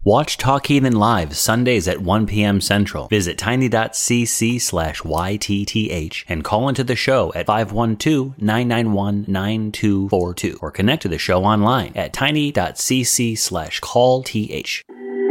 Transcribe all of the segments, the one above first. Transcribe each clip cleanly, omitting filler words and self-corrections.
Watch Talk Heathen live Sundays at 1 p.m. Central. Visit tiny.cc/YTTH and call into the show at 512-991-9242 or connect to the show online at tiny.cc/callth.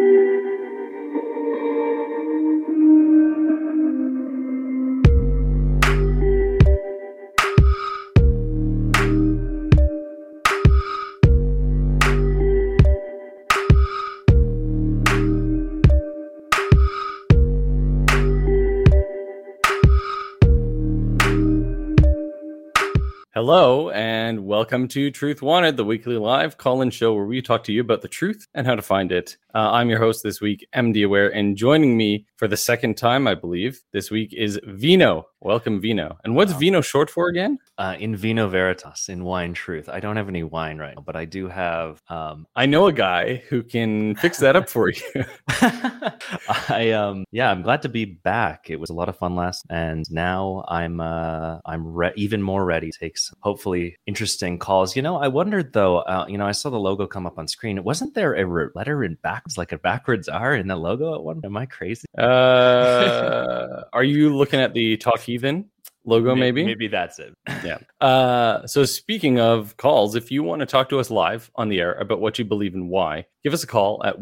Hello, and welcome to Truth Wanted, the weekly live call-in show where we talk to you about the truth and how to find it. I'm your host this week, MD Aware, and joining me for the second time, I believe, this week is Vino. Welcome, Vino. And what's Vino short for again? In vino veritas, in wine truth. I don't have any wine right now, but I do have... I know a guy who can fix that up for you. I'm glad to be back. It was a lot of fun last, and now I'm even more ready to take some, hopefully, interesting calls. You know, I wondered though. I saw the logo come up on screen. Wasn't there a letter in backwards, like a backwards R in the logo at one? Am I crazy? Are you looking at the Talk Heathen logo? Maybe that's it. Yeah. So speaking of calls, if you want to talk to us live on the air about what you believe and why, give us a call at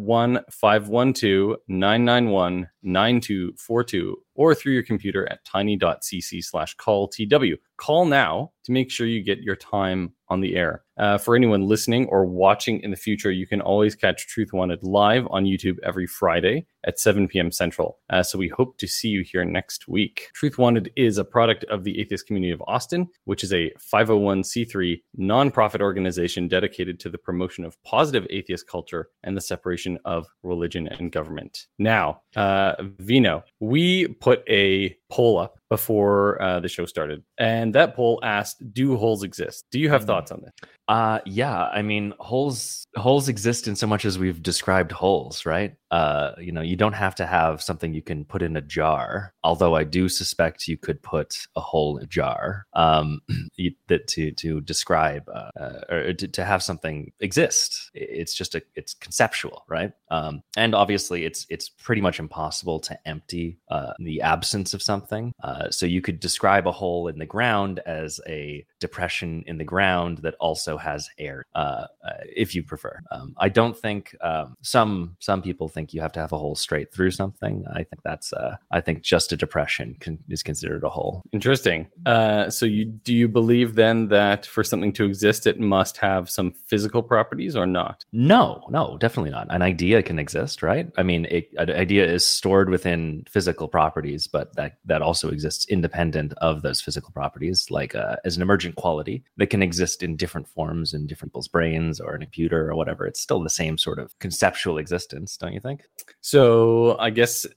1-512-991-9242 or through your computer at tiny.cc/calltw. Call now to make sure you get your time on the air. For anyone listening or watching in the future, you can always catch Truth Wanted live on YouTube every Friday at 7 p.m. Central. So we hope to see you here next week. Truth Wanted is a product of the Atheist Community of Austin, which is a 501c3 nonprofit organization dedicated to the promotion of positive atheist culture and the separation of religion and government. Now, Vino, we put a poll up before the show started, and that poll asked, do holes exist? Do you have thoughts on this? Yeah, I mean, holes exist in so much as we've described holes, right? You don't have to have something you can put in a jar, although I do suspect you could put a hole in a jar to describe or to have something exist. It's conceptual, right? And obviously it's pretty much impossible to empty the absence of something. So you could describe a hole in the ground as a depression in the ground that also has air, if you prefer. I don't think some people think you have to have a hole straight through something. I think just a depression is considered a hole. Interesting. So do you believe then that for something to exist, it must have some physical properties or not? No, definitely not. An idea can exist, right? I mean, an idea is stored within physical properties, but that also exists independent of those physical properties, like as an emergent quality that can exist in different forms in different people's brains or in a computer or whatever. It's still the same sort of conceptual existence, don't you think? So I guess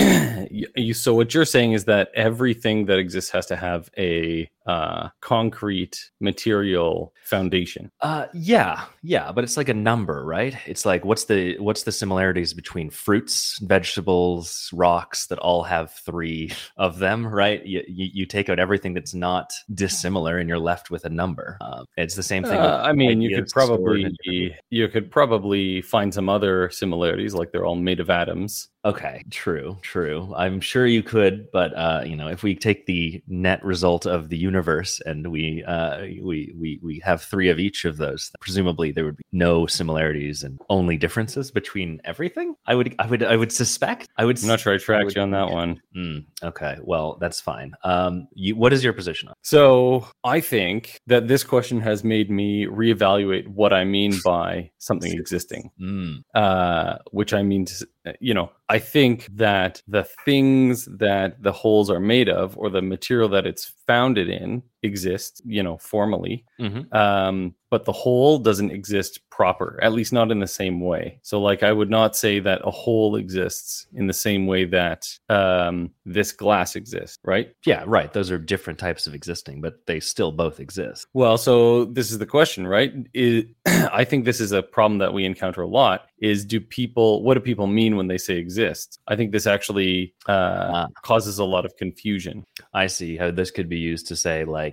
so what you're saying is that everything that exists has to have a concrete material foundation. Yeah, but it's like a number, right? It's like what's the similarities between fruits, vegetables, rocks that all have 3 of them, right? You take out everything that's not dissimilar and you're left with a number. It's the same thing. I mean, you could probably find some other similarities, like they're all made of atoms. Okay, true. I'm sure you could, but if we take the net result of the universe and we have 3 of each of those, presumably there would be no similarities and only differences between everything. I would suspect. I'm not sure I tracked you on that one. Okay, well that's fine. What is your position on? So I think that this question has made me reevaluate what I mean by something existing. Which I mean to, I think that the things that the holes are made of or the material that it's founded in exists, formally. But the hole doesn't exist proper, at least not in the same way. So like, I would not say that a hole exists in the same way that this glass exists, right? Yeah, right. Those are different types of existing, but they still both exist. Well, so this is the question, right? I think this is a problem that we encounter a lot is what do people mean when they say exist? I think this actually causes a lot of confusion. I see how this could be used to say like,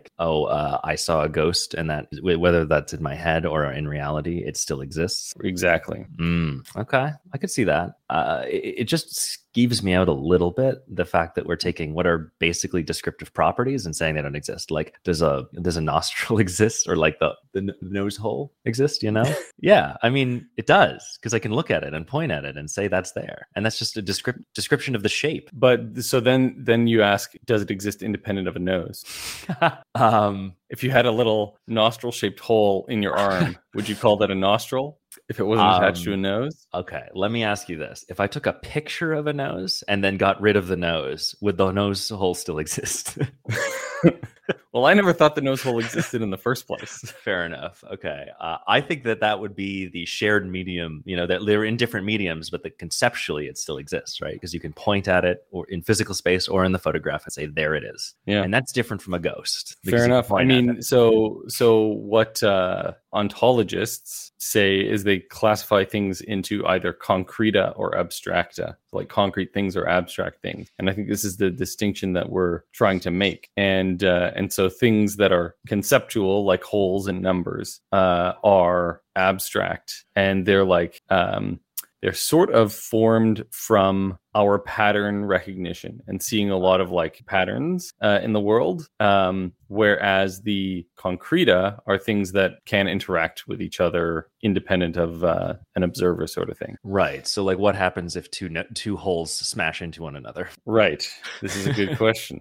like, oh, I saw a ghost, and that whether that's in my head or in reality, it still exists. Exactly. Okay, I could see that. It just skeeves me out a little bit, the fact that we're taking what are basically descriptive properties and saying they don't exist. Like, does a nostril exist, or like the nose hole exist? Yeah, I mean, it does, because I can look at it and point at it and say that's there, and that's just a description of the shape. But so then you ask, does it exist independent of a nose? If you had a little nostril-shaped hole in your arm, would you call that a nostril if it wasn't attached to a nose? Okay, let me ask you this. If I took a picture of a nose and then got rid of the nose, would the nose hole still exist? Well, I never thought the nose hole existed in the first place. Fair enough. Okay. I think that would be the shared medium, that they're in different mediums, but that conceptually it still exists, right? Because you can point at it or in physical space or in the photograph and say, there it is. Yeah. And that's different from a ghost. Fair enough. I mean, so what ontologists say is they classify things into either concreta or abstracta, like concrete things or abstract things. And I think this is the distinction that we're trying to make. And so things that are conceptual, like holes and numbers, are abstract, and they're like they're sort of formed from our pattern recognition and seeing a lot of like patterns in the world, whereas the concreta are things that can interact with each other independent of an observer, sort of thing. Right. So like, what happens if two holes smash into one another? Right. This is a good question.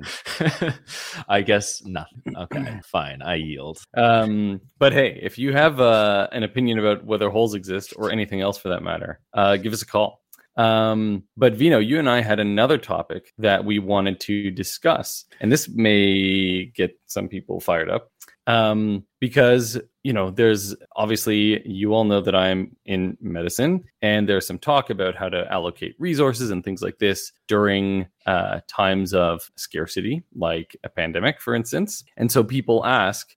I guess nothing. Okay, fine. I yield. But hey, if you have an opinion about whether holes exist or anything else for that matter, give us a call. But Vino, you and I had another topic that we wanted to discuss, and this may get some people fired up, because there's obviously, you all know that I'm in medicine, and there's some talk about how to allocate resources and things like this during times of scarcity, like a pandemic, for instance. And so people ask,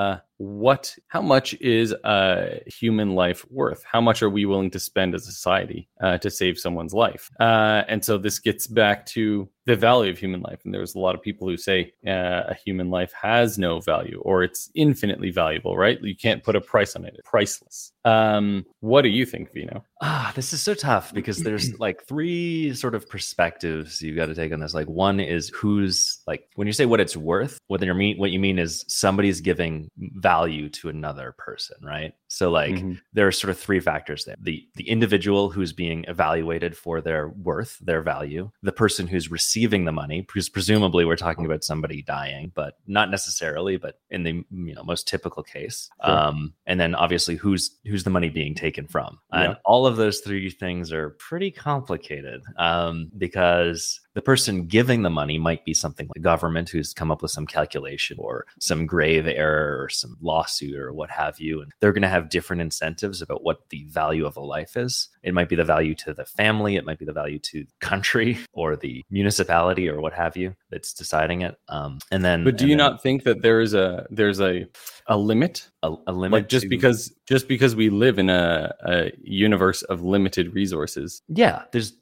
how much is a human life worth? How much are we willing to spend as a society to save someone's life? And so this gets back to the value of human life. And there's a lot of people who say a human life has no value, or it's infinitely valuable, right? You can't put a price on it. It's priceless. What do you think, Vino? This is so tough, because there's like three sort of perspectives you got to take on this. Like, one is who's, like, when you say what it's worth, what you mean is somebody's giving value to another person, right? So like there are sort of three factors there. The individual who's being evaluated for their worth, their value, the person who's receiving the money, because presumably we're talking about somebody dying, but not necessarily, but in the most typical case. Sure. And then obviously who's the money being taken from. And all of those three things are pretty complicated, because the person giving the money might be something like government who's come up with some calculation or some grave error or some lawsuit or what have you. And they're going to have different incentives about what the value of a life is. It might be the value to the family. It might be the value to the country or the municipality or what have you that's deciding it. But do you not think that there's a limit? A limit, like just because we live in a universe of limited resources. Yeah,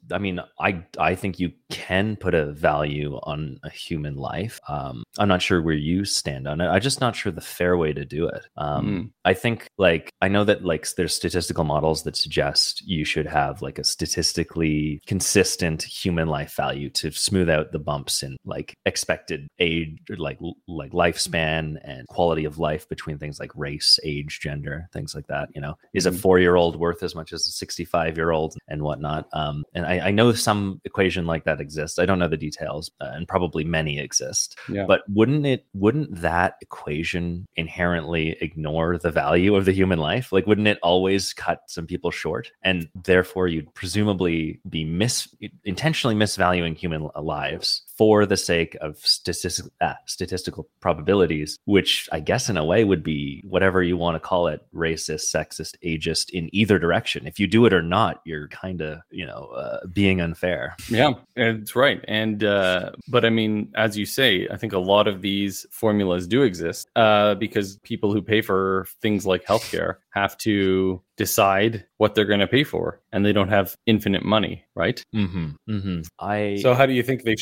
I think you can put a value on a human life. I'm not sure where you stand on it. I'm just not sure the fair way to do it. I think, like, I know that like there's statistical models that suggest you should have like a statistically consistent human life value to smooth out the bumps in like expected age, or like lifespan and quality of life between things like race, age, gender, things like that. Is a 4-year-old worth as much as a 65-year-old and whatnot? And I know some equation like that exists. I don't know the details, and probably many exist. Yeah. But wouldn't that equation inherently ignore the value of the human life? Like, wouldn't it always cut some people short? And therefore, you'd presumably be intentionally misvaluing human lives for the sake of statistical probabilities, which I guess in a way would be whatever you want to call it, racist, sexist, ageist, in either direction. If you do it or not, you're kind of, being unfair. Yeah, it's right. And, but I mean, as you say, I think a lot of these formulas do exist because people who pay for things like healthcare have to decide what they're going to pay for, and they don't have infinite money, right? So how do you think they should do it?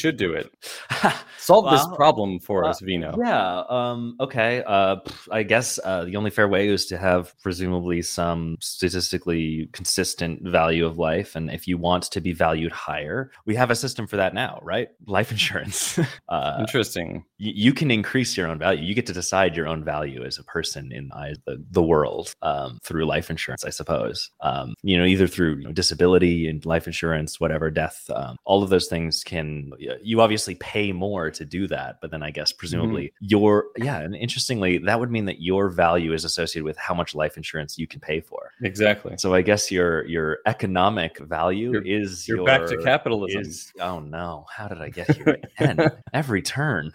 it. Solve this Well, problem for us, Vino. Yeah. Okay. I guess the only fair way is to have presumably some statistically consistent value of life, and if you want to be valued higher, we have a system for that now, right? Life insurance. Interesting. You can increase your own value. You get to decide your own value as a person in the eyes of the world through life insurance, I suppose. Either through disability and life insurance, whatever, death, all of those things you obviously pay more to do that, but then I guess presumably and interestingly, that would mean that your value is associated with how much life insurance you can pay for. Exactly. So I guess your economic value you're back to capitalism. Oh no, how did I get here again? Every turn.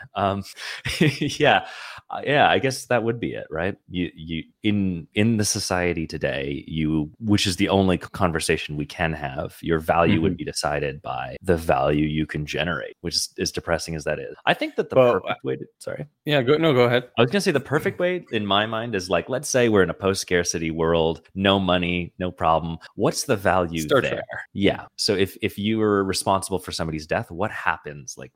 Yeah, I guess that would be it, right? You in the society today, which is the only conversation we can have, your value would be decided by the value you can generate, which is as depressing as that is. I think that the perfect way to, sorry. Yeah, go ahead. I was going to say the perfect way in my mind is like, let's say we're in a post-scarcity world, no money, no problem. What's the value Star there? Trek. Yeah. So if you were responsible for somebody's death, what happens? Like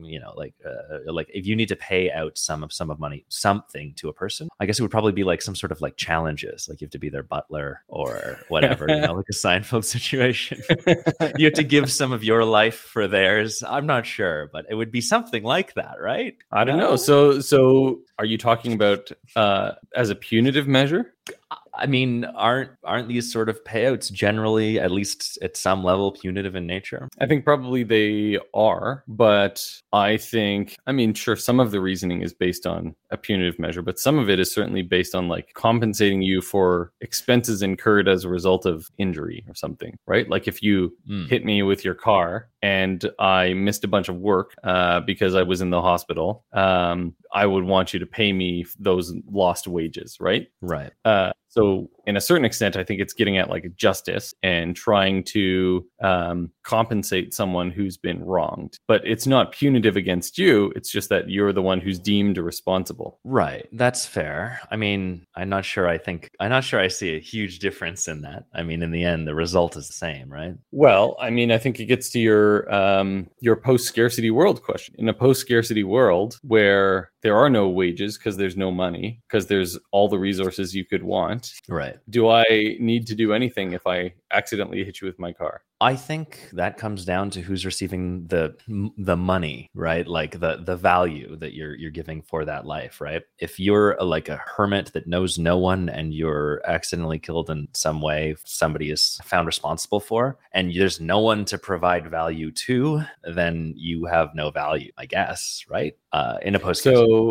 if you need to pay out some of money, something to a person, I guess it would probably be like some sort of like challenges, like you have to be their butler or whatever, like a Seinfeld situation. You have to give some of your life for theirs. I'm not sure, but it would be something like that, right? I don't know. So are you talking about as a punitive measure? I mean, aren't these sort of payouts generally, at least at some level, punitive in nature? I think probably they are, but I mean, sure, some of the reasoning is based on a punitive measure, but some of it is certainly based on like compensating you for expenses incurred as a result of injury or something, right? Like if you hit me with your car and I missed a bunch of work because I was in the hospital, I would want you to pay me those lost wages, right? Right. So in a certain extent, I think it's getting at like justice and trying to compensate someone who's been wronged. But it's not punitive against you. It's just that you're the one who's deemed responsible. Right. That's fair. I mean, I'm not sure I see a huge difference in that. I mean, in the end, the result is the same, right? Well, I mean, I think it gets to your post-scarcity world question. In a post-scarcity world where there are no wages because there's no money, because there's all the resources you could want. Right. Do I need to do anything if I accidentally hit you with my car? I think that comes down to who's receiving the money, right? Like the value that you're giving for that life, right? If you're like a hermit that knows no one and you're accidentally killed in some way, somebody is found responsible for, and there's no one to provide value to, then you have no value, I guess, right? In a post.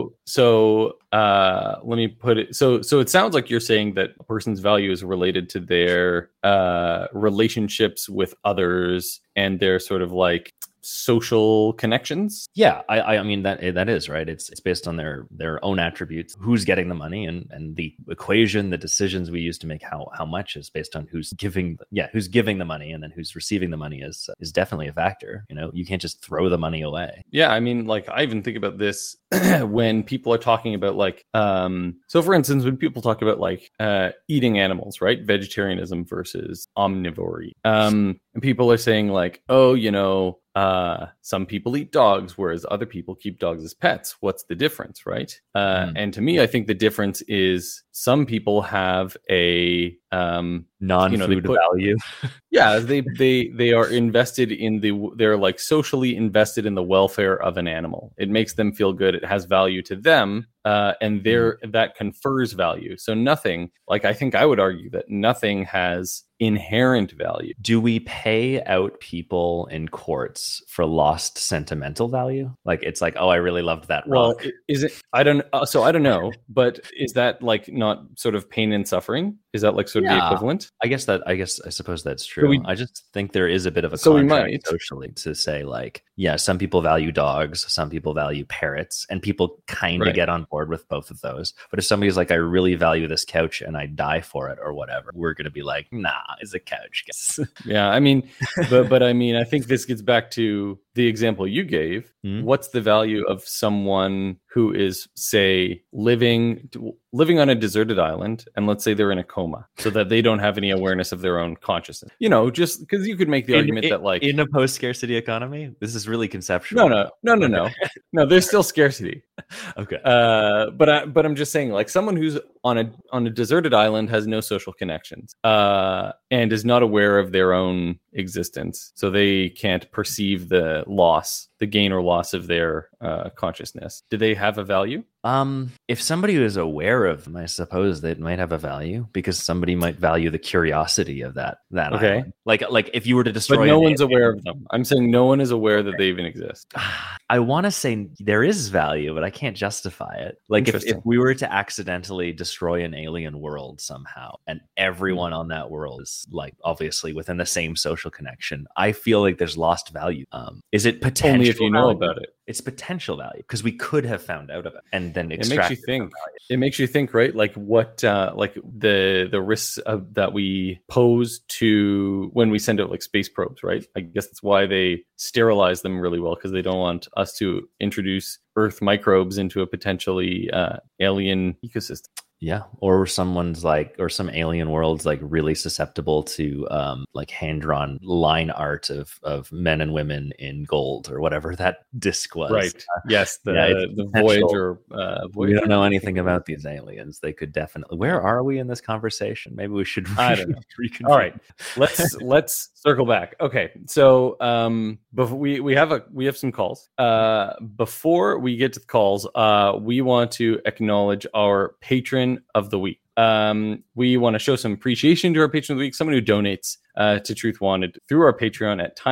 So let me put it. So it sounds like you're saying that a person's value is related to their relationships with others and their sort of like social connections. Yeah, I mean that is right. It's based on their own attributes. Who's getting the money and the equation, the decisions we use to make how much is based on who's giving the money, and then who's receiving the money is definitely a factor. You know, you can't just throw the money away. Yeah, I mean, like I even think about this when people are talking about like so for instance, when people talk about like eating animals, right? Vegetarianism versus omnivory. And people are saying like, oh, you know, some people eat dogs, whereas other people keep dogs as pets. What's the difference, right? And to me, I think the difference is some people have a non-food value. Yeah, they are invested in they're like socially invested in the welfare of an animal. It makes them feel good. It has value to them, and that confers value. So nothing, like I think I would argue that nothing has inherent value. Do we pay out people in courts for lost sentimental value? Like it's like, oh, I really loved that rock. Well, is it? I don't know, but is that like not sort of pain and suffering? Is that like sort of the equivalent? I suppose that's true. I just think there is a bit of a contract socially to say like, yeah, some people value dogs, some people value parrots, and people kind of get on board with both of those. But if somebody's like, I really value this couch and I die for it or whatever, we're going to be like, nah, it's a couch. Yeah, I mean, but I mean, I think this gets back to the example you gave. What's the value of someone who is, say, living on a deserted island, and let's say they're in a coma coma so that they don't have any awareness of their own consciousness. You know, just because you could make the argument that like in a post-scarcity economy, this is really conceptual. No, there's still scarcity. Okay. But I'm just saying, like, someone who's on a deserted island has no social connections, and is not aware of their own existence, so they can't perceive the gain or loss of their consciousness. Do they have a value? If somebody was aware of them, I suppose they might have a value, because somebody might value the curiosity of that Okay. island. Like if you were to destroy, But no one's aware of them. I'm saying no one is aware that they even exist. I want to say there is value, but I can't justify it. Like if we were to accidentally destroy an alien world somehow, and everyone on that world is like obviously within the same social connection, I feel like there's lost value. Is it potential? Only if you know value? about it. It's potential value, because we could have found out of it and then It makes you think, right? Like what, like the risks that we pose to when we send out like space probes, right? I guess that's why they sterilize them really well, because they don't want us to introduce Earth microbes into a potentially alien ecosystem. Yeah, or some alien world's like really susceptible to like hand-drawn line art of men and women in gold or whatever that disc was. Right. Yes, the Voyager. Voyager. We don't know anything about these aliens. They could definitely. Where are we in this conversation? Maybe we should. I don't know. All right, let's circle back. Okay, so before we have some calls. Before we get to the calls, we want to acknowledge our patron of the week. We want to show some appreciation to our patron of the week, someone who donates to Truth Wanted through our Patreon at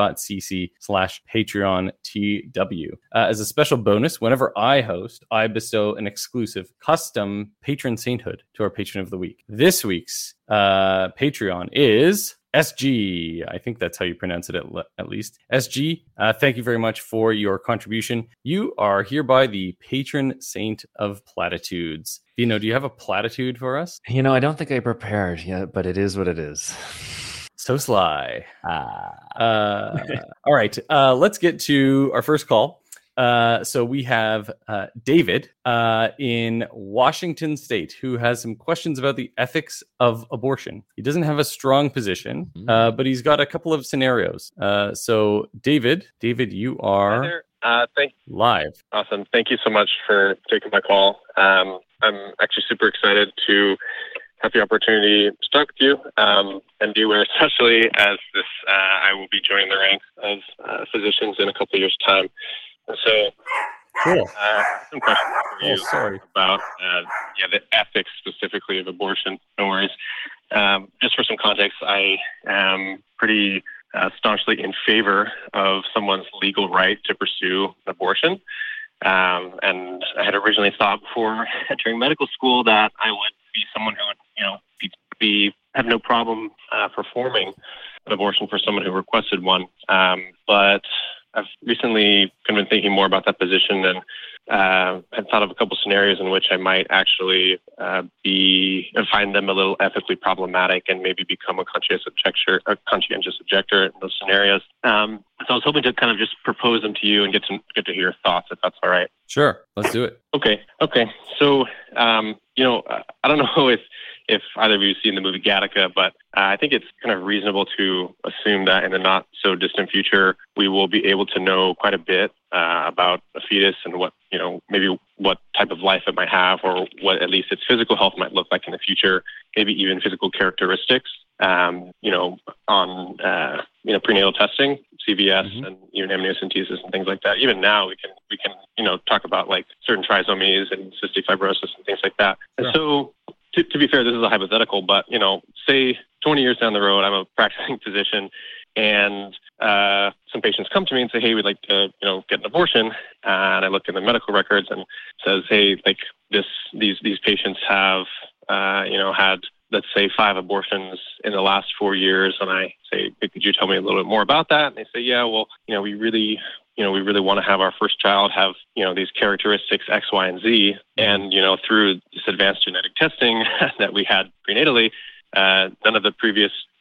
tiny.cc/PatreonTW. As a special bonus, whenever I host, I bestow an exclusive custom patron sainthood to our patron of the week. This week's Patreon is SG. I think that's how you pronounce it at least. SG, thank you very much for your contribution. You are hereby the patron saint of platitudes. Dino, do you have a platitude for us? I don't think I prepared yet, but it is what it is. So sly. All right, let's get to our first call. So we have David in Washington State, who has some questions about the ethics of abortion. He doesn't have a strong position, but he's got a couple of scenarios. So David, you are live. Awesome. Thank you so much for taking my call. I'm actually super excited to have the opportunity to talk with you, and be aware, especially as this, I will be joining the ranks of physicians in a couple of years' time. So, cool. Some questions for you about the ethics specifically of abortion. No worries. Just for some context, I am pretty staunchly in favor of someone's legal right to pursue abortion. And I had originally thought before entering medical school that I would be someone who would, have no problem performing an abortion for someone who requested one. But I've recently kind of been thinking more about that position, and had thought of a couple scenarios in which I might actually find them a little ethically problematic and maybe become a conscientious objector in those scenarios. So I was hoping to kind of just propose them to you and get to hear your thoughts, if that's all right. Sure, let's do it. Okay. So I don't know if either of you have seen the movie Gattaca, but I think it's kind of reasonable to assume that in the not so distant future, we will be able to know quite a bit about a fetus and what type of life it might have, or what at least its physical health might look like in the future, maybe even physical characteristics, on prenatal testing, CVS, and even amniocentesis and things like that. Even now we can talk about like certain trisomies and cystic fibrosis and things like that. Sure. And so to be fair, this is a hypothetical, but, say 20 years down the road, I'm a practicing physician, and some patients come to me and say, hey, we'd like to, get an abortion. And I look in the medical records and it says, hey, like these patients have, had, let's say, 5 abortions in the last 4 years. And I say, hey, could you tell me a little bit more about that? And they say, yeah, well, we really want to have our first child have, these characteristics X, Y, and Z. And, through this advanced genetic testing that we had prenatally, none of the previous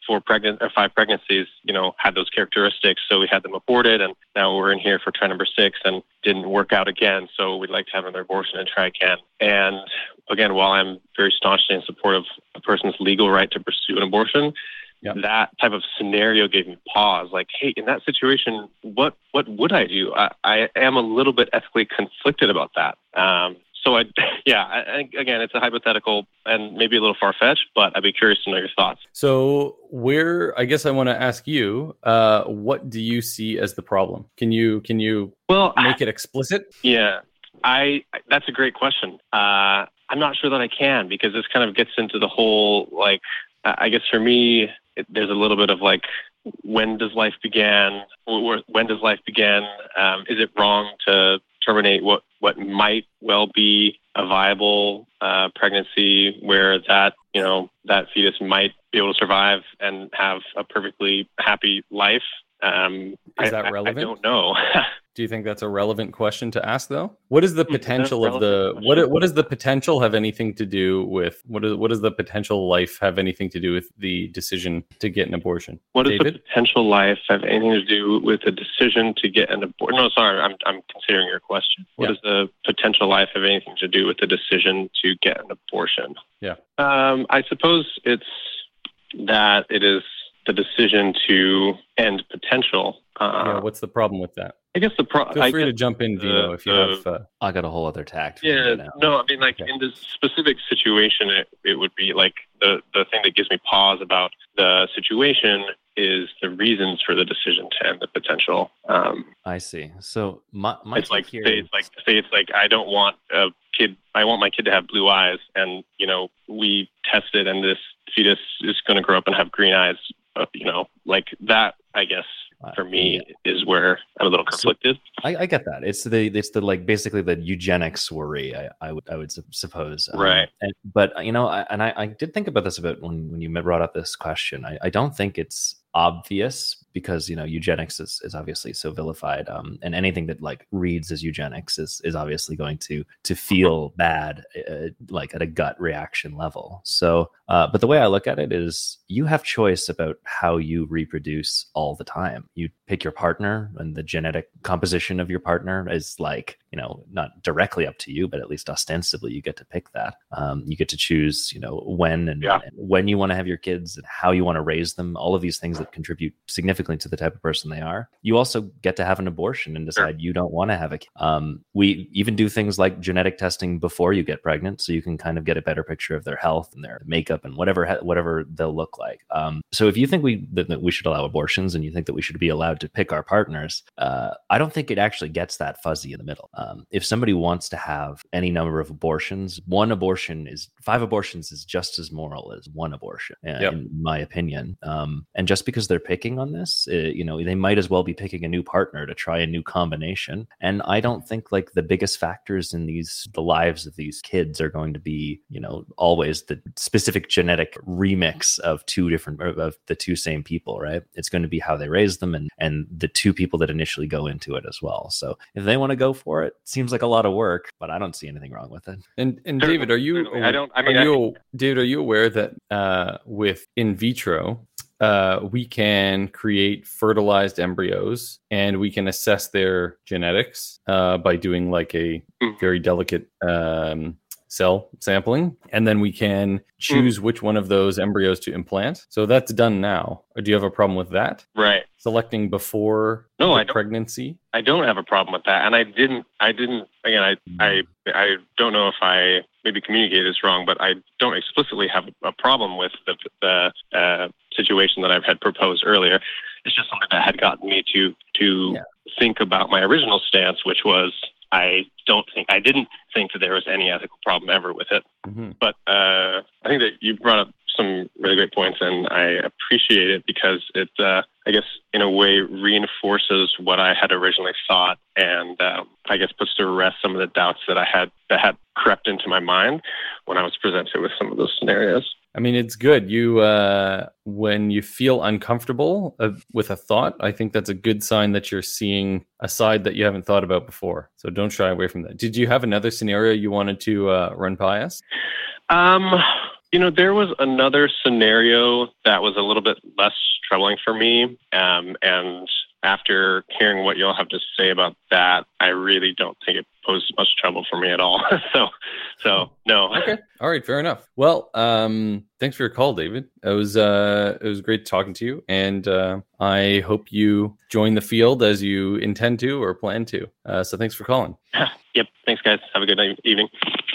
5 pregnancies, had those characteristics. So we had them aborted, and now we're in here for try number 6 and didn't work out again. So we'd like to have another abortion and try again. And again, while I'm very staunchly in support of a person's legal right to pursue an abortion, that type of scenario gave me pause. Like, hey, in that situation, what would I do? I am a little bit ethically conflicted about that. So again, it's a hypothetical and maybe a little far-fetched, but I'd be curious to know your thoughts. So I guess I want to ask you, what do you see as the problem? Can you make it explicit? Yeah, that's a great question. I'm not sure that I can, because this kind of gets into the whole, I guess for me, there's a little bit of when does life begin? When does life begin? Is it wrong to terminate what might well be a viable pregnancy, where that fetus might be able to survive and have a perfectly happy life? Is that relevant? I don't know. Do you think that's a relevant question to ask, though? What is the potential of what does the potential have anything to do with what does the potential life have anything to do with the decision to get an abortion? What does David? the potential life have anything to do with the decision to get an abortion? No, sorry, I'm considering your question. What does the potential life have anything to do with the decision to get an abortion? Yeah. I suppose it's that it is the decision to end potential. What's the problem with that? I guess Feel free to jump in, Vino, if you have. I got a whole other tact. Yeah, no, I mean, in this specific situation, it would be the thing that gives me pause about the situation is the reasons for the decision to end the potential. I see. So my it's I don't want a kid. I want my kid to have blue eyes, and we tested, and this fetus is going to grow up and have green eyes. That, I guess, for me is where I'm a little conflicted. So I get that. It's the basically the eugenics worry. I would suppose. Right. But I did think about this a bit when you brought up this question. I don't think it's obvious, because eugenics is obviously so vilified, and anything that reads as eugenics is obviously going to feel bad, at a gut reaction level. So but the way I look at it is, you have choice about how you reproduce all the time. You pick your partner, and the genetic composition of your partner is not directly up to you, but at least ostensibly you get to pick that. You get to choose when and when you want to have your kids, and how you want to raise them, all of these things that contribute significantly to the type of person they are. You also get to have an abortion and decide you don't want to have a kid. We even do things like genetic testing before you get pregnant, so you can kind of get a better picture of their health and their makeup and whatever they'll look like. So if you think that we should allow abortions, and you think that we should be allowed to pick our partners, I don't think it actually gets that fuzzy in the middle. If somebody wants to have any number of abortions, 5 abortions is just as moral as 1 abortion, in my opinion. And just because they're picking on this, they might as well be picking a new partner to try a new combination. And I don't think the biggest factors in the lives of these kids are going to be, always the specific genetic remix of the two same people, right? It's going to be how they raise them, and the 2 people that initially go into it as well. So if they want to go for it, seems like a lot of work, but I don't see anything wrong with it. And David, are you aware that with in vitro, we can create fertilized embryos, and we can assess their genetics by doing a very delicate cell sampling, and then we can choose which one of those embryos to implant. So that's done now. Or do you have a problem with that? Right. Selecting before pregnancy? I don't have a problem with that. And I didn't, again, I don't know if I maybe communicated this wrong, but I don't explicitly have a problem with the situation that I've had proposed earlier. It's just something that had gotten me to think about my original stance, which was, I didn't think that there was any ethical problem ever with it. Mm-hmm. But I think that you brought up some really great points, and I appreciate it because it, I guess, in a way reinforces what I had originally thought, and I guess puts to rest some of the doubts that had crept into my mind when I was presented with some of those scenarios. I mean, it's good. When you feel uncomfortable with a thought, I think that's a good sign that you're seeing a side that you haven't thought about before. So don't shy away from that. Did you have another scenario you wanted to run by us? There was another scenario that was a little bit less troubling for me. And after hearing what you'll have to say about that, I really don't think it poses much trouble for me at all. So no. Okay. All right. Fair enough. Well, thanks for your call, David. It was great talking to you, and I hope you join the field as you intend to or plan to. So thanks for calling. Yep. Thanks, guys. Have a good evening.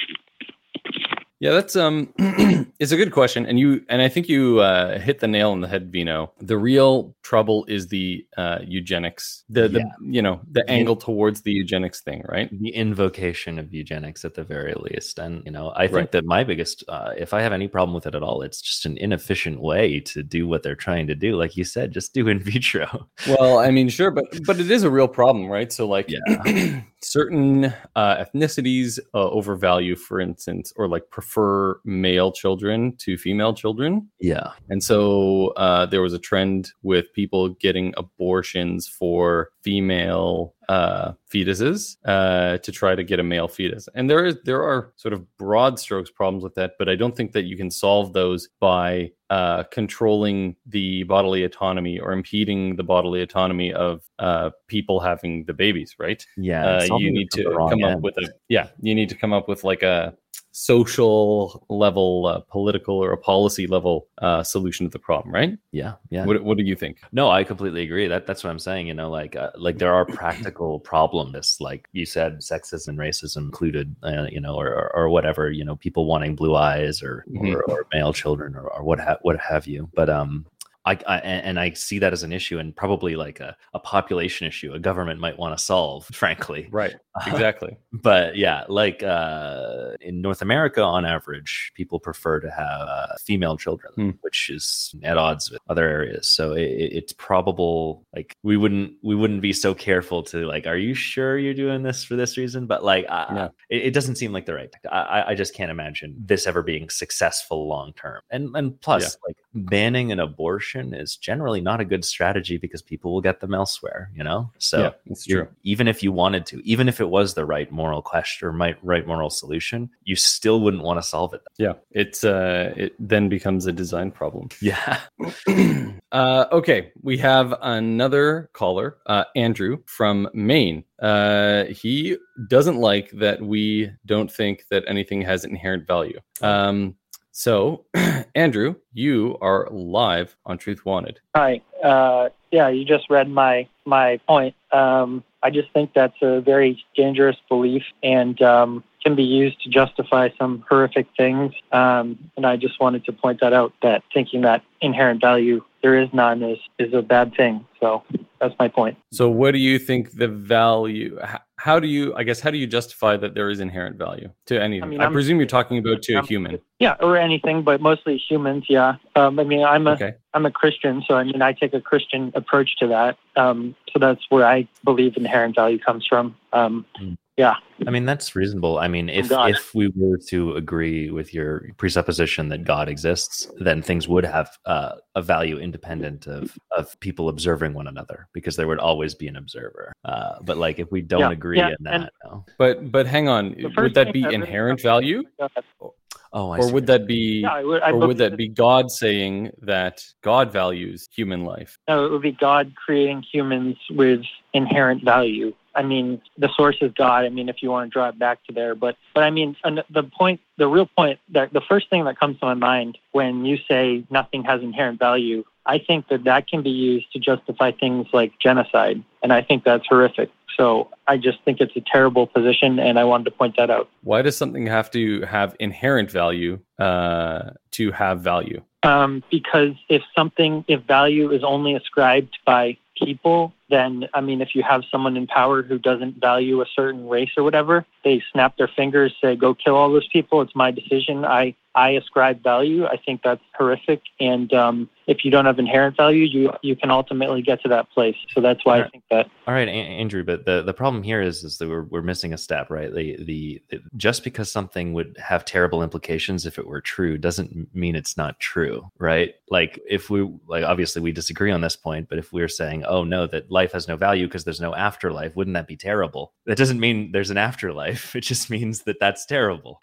Yeah, that's it's a good question, and I think you hit the nail on the head, Vino. The real trouble is the eugenics, the angle towards the eugenics thing, right? The invocation of eugenics at the very least, and I think that my biggest, if I have any problem with it at all, it's just an inefficient way to do what they're trying to do. Like you said, just do in vitro. Well, I mean, sure, but it is a real problem, right? So, like, certain ethnicities overvalue, for instance, or like prefer male children to female children. Yeah. And so there was a trend with people getting abortions for female fetuses to try to get a male fetus. And there are sort of broad strokes problems with that, but I don't think that you can solve those by controlling the bodily autonomy or impeding the bodily autonomy of people having the babies, right? Yeah. You need to come up with like a social level, political or a policy level solution to the problem, right? Yeah. What do you think? No, I completely agree. That's what I'm saying. Like there are practical problems, like you said, sexism and racism included, or whatever. People wanting blue eyes or male children or what have you. But I see that as an issue, and probably like a population issue a government might want to solve, frankly. Right. Exactly. But yeah, like in North America, on average, people prefer to have female children, which is at odds with other areas. So it's probable, like we wouldn't be so careful to like, are you sure you're doing this for this reason? But like, it doesn't seem like the right. I just can't imagine this ever being successful long term. And plus, like banning an abortion is generally not a good strategy because people will get them elsewhere. So it's true. Even if you wanted to, even if it was the right moral question or right moral solution, you still wouldn't want to solve it. Yeah, it then becomes a design problem. Yeah. Okay, we have another caller, Andrew from Maine. He doesn't like that we don't think that anything has inherent value. So, Andrew, you are live on Truth Wanted. Hi. You just read my point. I just think that's a very dangerous belief and can be used to justify some horrific things. And I just wanted to point that out, that thinking that inherent value there is none is a bad thing. So that's my point. So what do you think the value... How do you justify that there is inherent value to anything? I presume you're talking about to a human. Yeah, or anything, but mostly humans. Yeah. I'm a Christian, so I take a Christian approach to that. So that's where I believe inherent value comes from. Yeah. That's reasonable. If we were to agree with your presupposition that God exists, then things would have a value independent of people observing one another, because there would always be an observer. But like, if we don't agree on that, no. But hang on, would that be inherent value? Or would that be would that be God saying that God values human life? No, it would be God creating humans with inherent value. The source is God. If you want to draw it back to there, but the real point, that the first thing that comes to my mind when you say nothing has inherent value, I think that can be used to justify things like genocide, and I think that's horrific. So I just think it's a terrible position, and I wanted to point that out. Why does something have to have inherent value to have value? Because if value is only ascribed by people, then, if you have someone in power who doesn't value a certain race or whatever, they snap their fingers, say, go kill all those people. It's my decision. I ascribe value. I think that's horrific, and if you don't have inherent value, you can ultimately get to that place. So that's why I think that. All right, Andrew, but the problem here is that we're missing a step, right? The just because something would have terrible implications if it were true doesn't mean it's not true, right? Like if we obviously we disagree on this point, but if we're saying, oh no, that life has no value because there's no afterlife, wouldn't that be terrible? That doesn't mean there's an afterlife. It just means that that's terrible.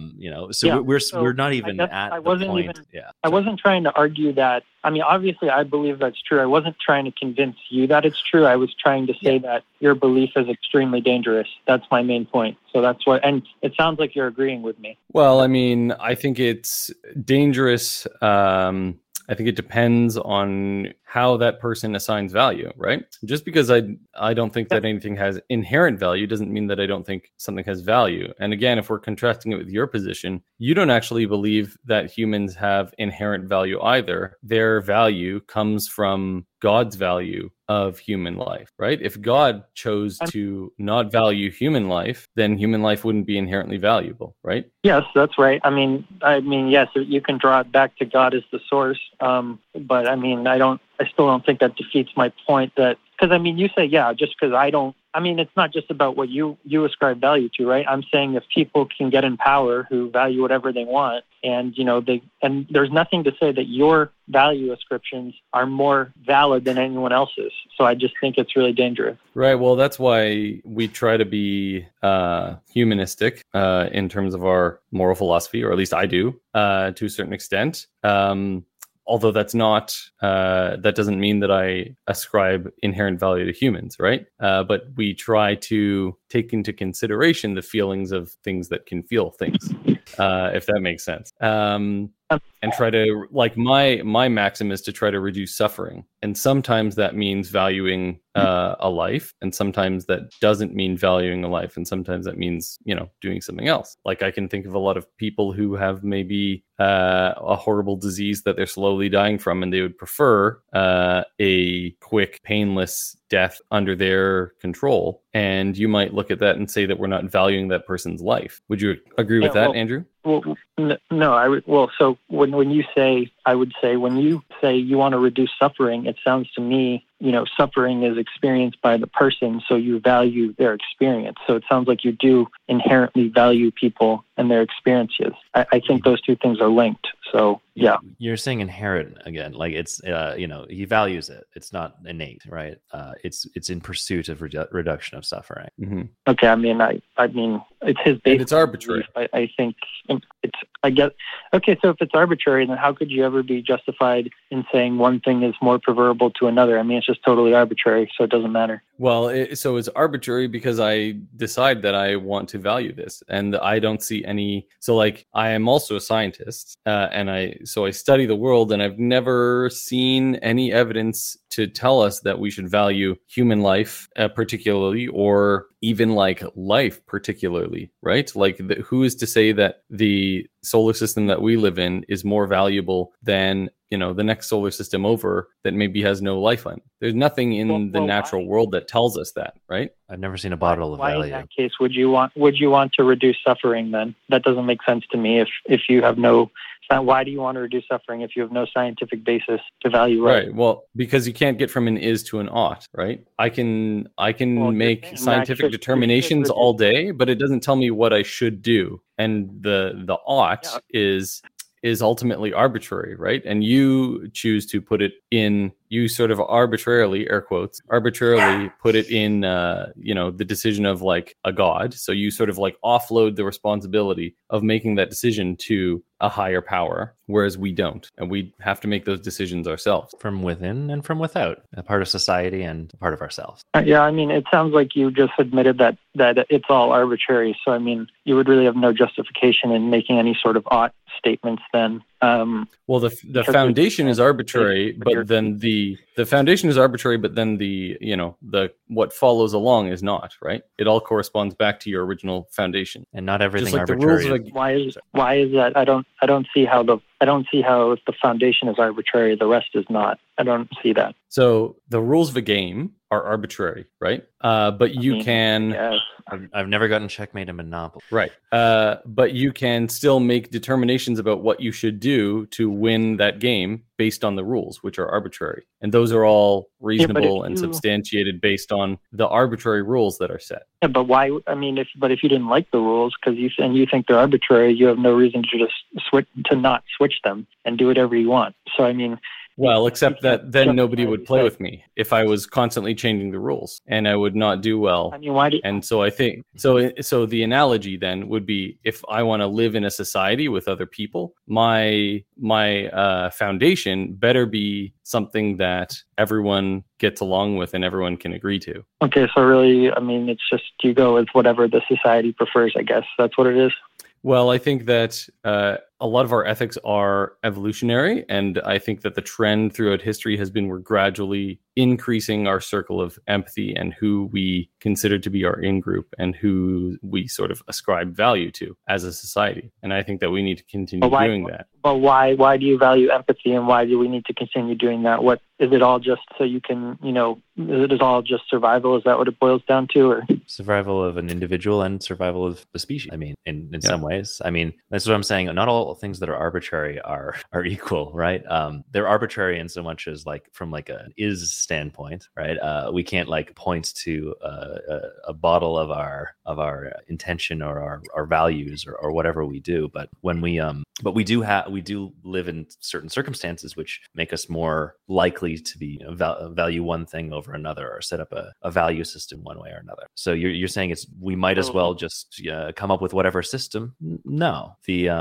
We're not even at the point. I wasn't trying to argue that. I mean, obviously, I believe that's true. I wasn't trying to convince you that it's true. I was trying to say that your belief is extremely dangerous. That's my main point. So that's what, and it sounds like you're agreeing with me. Well, I mean, I think it's dangerous. I think it depends on how that person assigns value, right? Just because I don't think that anything has inherent value doesn't mean that I don't think something has value. And again, if we're contrasting it with your position, you don't actually believe that humans have inherent value either. Their value comes from God's value of human life, right? If God chose to not value human life, then human life wouldn't be inherently valuable, right? Yes, that's right. I mean, yes, you can draw it back to God as the source. But I mean, I still don't think that defeats my point that, because I mean, you say, just because it's not just about what you ascribe value to, right? I'm saying if people can get in power who value whatever they want, and and there's nothing to say that your value ascriptions are more valid than anyone else's. So I just think it's really dangerous. Right. Well, that's why we try to be humanistic in terms of our moral philosophy, or at least I do to a certain extent. Although that's not, that doesn't mean that I ascribe inherent value to humans, right? But we try to take into consideration the feelings of things that can feel things, if that makes sense. And try to, like, my maxim is to try to reduce suffering. And sometimes that means valuing a life, and sometimes that doesn't mean valuing a life, and sometimes that means, doing something else. Like, I can think of a lot of people who have maybe a horrible disease that they're slowly dying from, and they would prefer a quick, painless death under their control. And you might look at that and say that we're not valuing that person's life. Would you agree with that, Andrew? Well, no, I would. Well, so when you say, I would say, when you say you want to reduce suffering, it sounds to me, suffering is experienced by the person, so you value their experience. So it sounds like you do inherently value people and their experiences. I think those two things are linked. So, yeah. You're saying inherent again, like it's, he values it. It's not innate, right? It's in pursuit of reduction of suffering. Mm-hmm. Okay. I mean, it's his basic. And it's arbitrary. I think okay. So if it's arbitrary, then how could you ever be justified in saying one thing is more preferable to another? I mean, it's just totally arbitrary. So it doesn't matter. Well, so it's arbitrary because I decide that I want to value this, and I don't see any. So, like, I am also a scientist, and I study the world, and I've never seen any evidence to tell us that we should value human life particularly, or even like life particularly, right? Like, who is to say that the solar system that we live in is more valuable than the next solar system over that maybe has no life on? There's nothing in the natural world that tells us that, right? I've never seen a bottle of value. Why in that case would you want to reduce suffering then? That doesn't make sense to me. If you have no, why do you want to reduce suffering if you have no scientific basis to value life? Right. Well, because you can't get from an is to an ought, right? I can make scientific determinations all day, but it doesn't tell me what I should do. And the ought is ultimately arbitrary, right? And you choose to put it in, you sort of arbitrarily, air quotes, put it in, the decision of like a god. So you sort of like offload the responsibility of making that decision to a higher power, whereas we don't. And we have to make those decisions ourselves. From within and from without, a part of society and a part of ourselves. Yeah, I mean, it sounds like you just admitted that it's all arbitrary. So, I mean, you would really have no justification in making any sort of ought statements then. Well, the foundation is arbitrary, but then the foundation is arbitrary, but then the what follows along is not, right? It all corresponds back to your original foundation, and not everything like arbitrary. Why is that? I don't see how if the foundation is arbitrary, the rest is not. I don't see that. So the rules of a game are arbitrary, right? But you can. Yes. I've never gotten checkmate in Monopoly. Right. But you can still make determinations about what you should do to win that game based on the rules, which are arbitrary. And those are all reasonable and substantiated based on the arbitrary rules that are set. Yeah, but why? I mean, if you didn't like the rules because you think they're arbitrary, you have no reason to just not switch them and do whatever you want. So I mean. Well, except that then nobody would play with me if I was constantly changing the rules, and I would not do well. I mean, why do you... And so I think so the analogy then would be, if I want to live in a society with other people, my foundation better be something that everyone gets along with and everyone can agree to. Okay, so really, I mean, it's just you go with whatever the society prefers, I guess. That's what it is. Well, I think that a lot of our ethics are evolutionary, and I think that the trend throughout history has been we're gradually increasing our circle of empathy and who we consider to be our in-group and who we sort of ascribe value to as a society. And I think that we need to continue doing that. But why do you value empathy, and why do we need to continue doing that? What is it all just so you can, is it all just survival? Is that what it boils down to? Or survival of an individual and survival of the species. I mean, in some ways, I mean, that's what I'm saying. Not all things that are arbitrary are equal, right? They're arbitrary in so much as like from like an is standpoint, right? We can't like point to a bottle of our intention or our values or whatever we do, but when we do live in certain circumstances which make us more likely to be value one thing over another or set up a value system one way or another. So you're saying we might as well just come up with whatever system? No,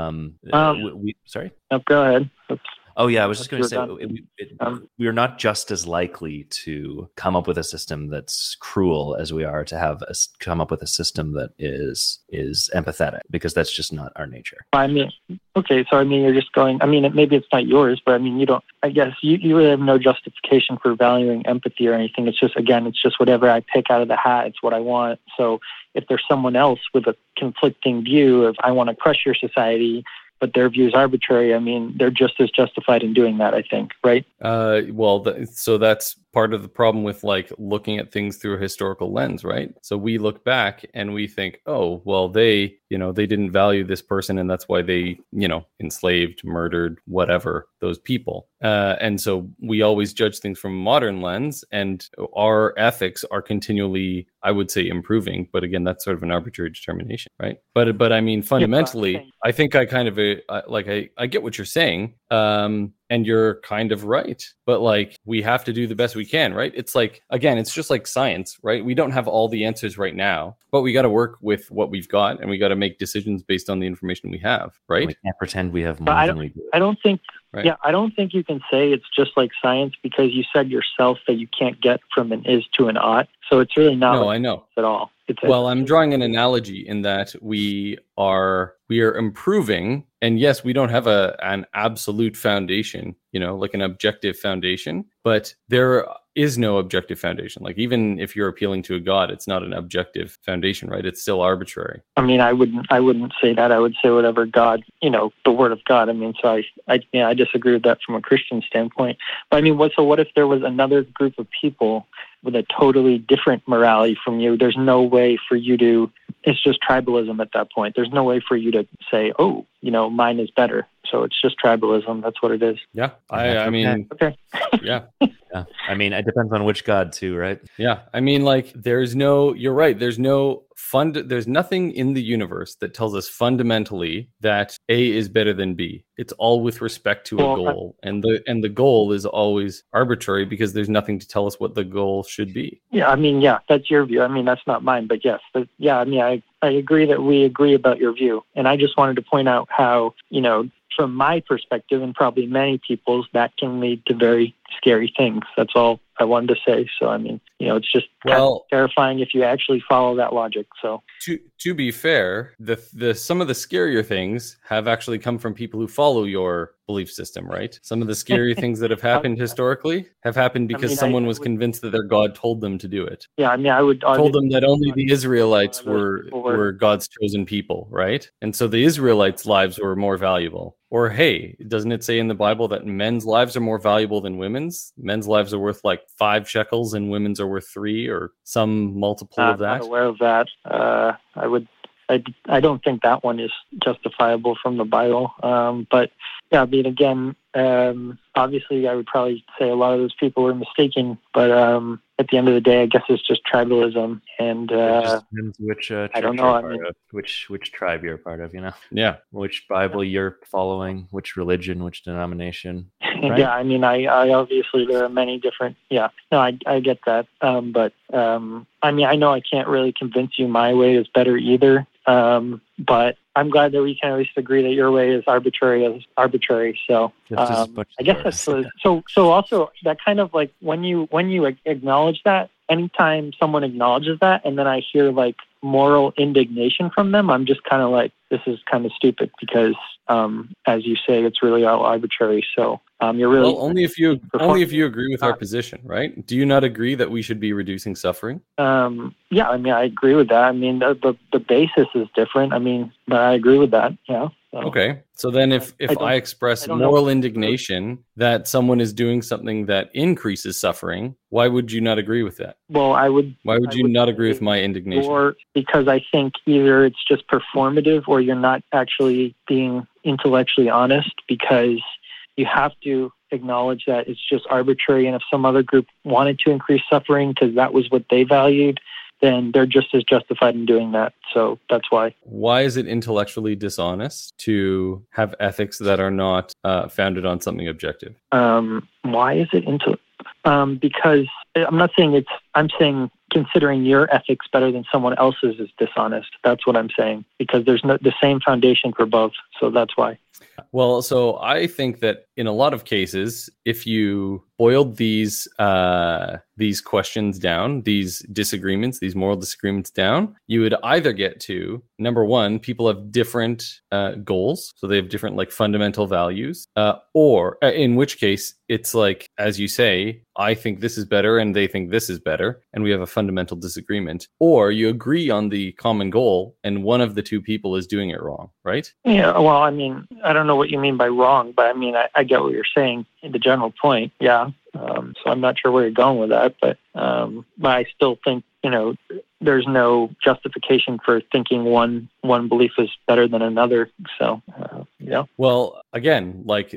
sorry. No, go ahead. Oh yeah, I was just going to say we're not just as likely to come up with a system that's cruel as we are to come up with a system that is empathetic, because that's just not our nature. I mean, okay, so I mean, you're just going. I mean, maybe it's not yours, but I mean, you don't. I guess you really have no justification for valuing empathy or anything. It's just whatever I pick out of the hat. It's what I want. So if there's someone else with a conflicting view of I want to crush your society, but their view is arbitrary, I mean, they're just as justified in doing that, I think, right? So that's part of the problem with like looking at things through a historical lens, right? So we look back and we think, oh, well, they didn't value this person, and that's why they, enslaved, murdered, whatever, those people. And so we always judge things from a modern lens, and our ethics are continually, I would say, improving. But again, that's sort of an arbitrary determination, right? But I mean, fundamentally, I think I kind of I get what you're saying. And you're kind of right, but like we have to do the best we can, right? It's like, again, it's just like science, right? We don't have all the answers right now, but we got to work with what we've got, and we got to make decisions based on the information we have, right? We can't pretend we have more than we do. I don't think. Right. Yeah, I don't think you can say it's just like science, because you said yourself that you can't get from an is to an ought. So it's really not. No, I know at all. I'm drawing an analogy in that we are improving, and yes, we don't have an absolute foundation, like an objective foundation, but there is no objective foundation. Like even if you're appealing to a god, it's not an objective foundation, right? It's still arbitrary. I mean, I wouldn't say that. I would say whatever God, the word of God. I mean, so I disagree with that from a Christian standpoint. But I mean, what if there was another group of people with a totally different morality from you? There's no way for you to, it's just tribalism at that point. There's no way for you to say, oh, mine is better. So it's just tribalism. That's what it is. Yeah. I mean, okay. Yeah. Yeah. I mean, it depends on which God too, right? Yeah. I mean, like you're right. There's nothing in the universe that tells us fundamentally that A is better than B. It's all with respect to a goal. And the goal is always arbitrary, because there's nothing to tell us what the goal should be. Yeah. I mean, yeah, that's your view. I mean, that's not mine, but yes. But yeah, I mean, I agree that we agree about your view. And I just wanted to point out how, from my perspective, and probably many people's, that can lead to very scary things. That's all I wanted to say. So, I mean, it's just kind of terrifying if you actually follow that logic. So, to be fair, the some of the scarier things have actually come from people who follow your belief system, right? Some of the scary things that have happened historically have happened because someone was convinced that their God told them to do it. Yeah, I mean, I would told them that only the Israelites were God's chosen people, right? And so the Israelites' lives were more valuable. Or hey, doesn't it say in the Bible that men's lives are more valuable than women's? women's. Men's lives are worth like 5 shekels and women's are worth 3 or some multiple of that. I'm not aware of that. I don't think that one is justifiable from the Bible. But yeah, I mean, again, obviously I would probably say a lot of those people were mistaken, but at the end of the day, I guess it's just tribalism. And it just depends which I don't know. I mean, which tribe you're a part of, Yeah. Which Bible you're following, which religion, which denomination. Right? Yeah, I mean, I obviously there are many different. Yeah, no, I get that. But I mean, I know I can't really convince you my way is better either. But I'm glad that we can at least agree that your way is arbitrary. So I guess that's so. Also, that kind of like when you acknowledge that, anytime someone acknowledges that, and then I hear like moral indignation from them, I'm just kind of like, this is kind of stupid because, as you say, it's really all arbitrary. So you're really only if you agree with our position, right? Do you not agree that we should be reducing suffering? Yeah, I mean, I agree with that. I mean, the basis is different. I mean, but I agree with that. Yeah. So. Okay. So then if I express moral indignation that someone is doing something that increases suffering, why would you not agree with that? Well, I would. Why would you not agree with my indignation? Or because I think either it's just performative or you're not actually being intellectually honest, because you have to acknowledge that it's just arbitrary. And if some other group wanted to increase suffering because that was what they valued, then they're just as justified in doing that. So that's why. Why is it intellectually dishonest to have ethics that are not founded on something objective? Why is it because I'm not saying I'm saying considering your ethics better than someone else's is dishonest. That's what I'm saying, because there's the same foundation for both. So that's why. Well, so I think that in a lot of cases, if you boiled these questions down, these disagreements, these moral disagreements down, you would either get to, number one, people have different goals. So they have different like fundamental values, or in which case it's like, as you say, I think this is better and they think this is better, and we have a fundamental disagreement. Or you agree on the common goal and one of the two people is doing it wrong, right? Yeah, well, I mean, I don't know what you mean by wrong, but I mean, I get what you're saying, the general point, yeah. So I'm not sure where you're going with that, but I still think, there's no justification for thinking one belief is better than another. So, yeah. Well, again, like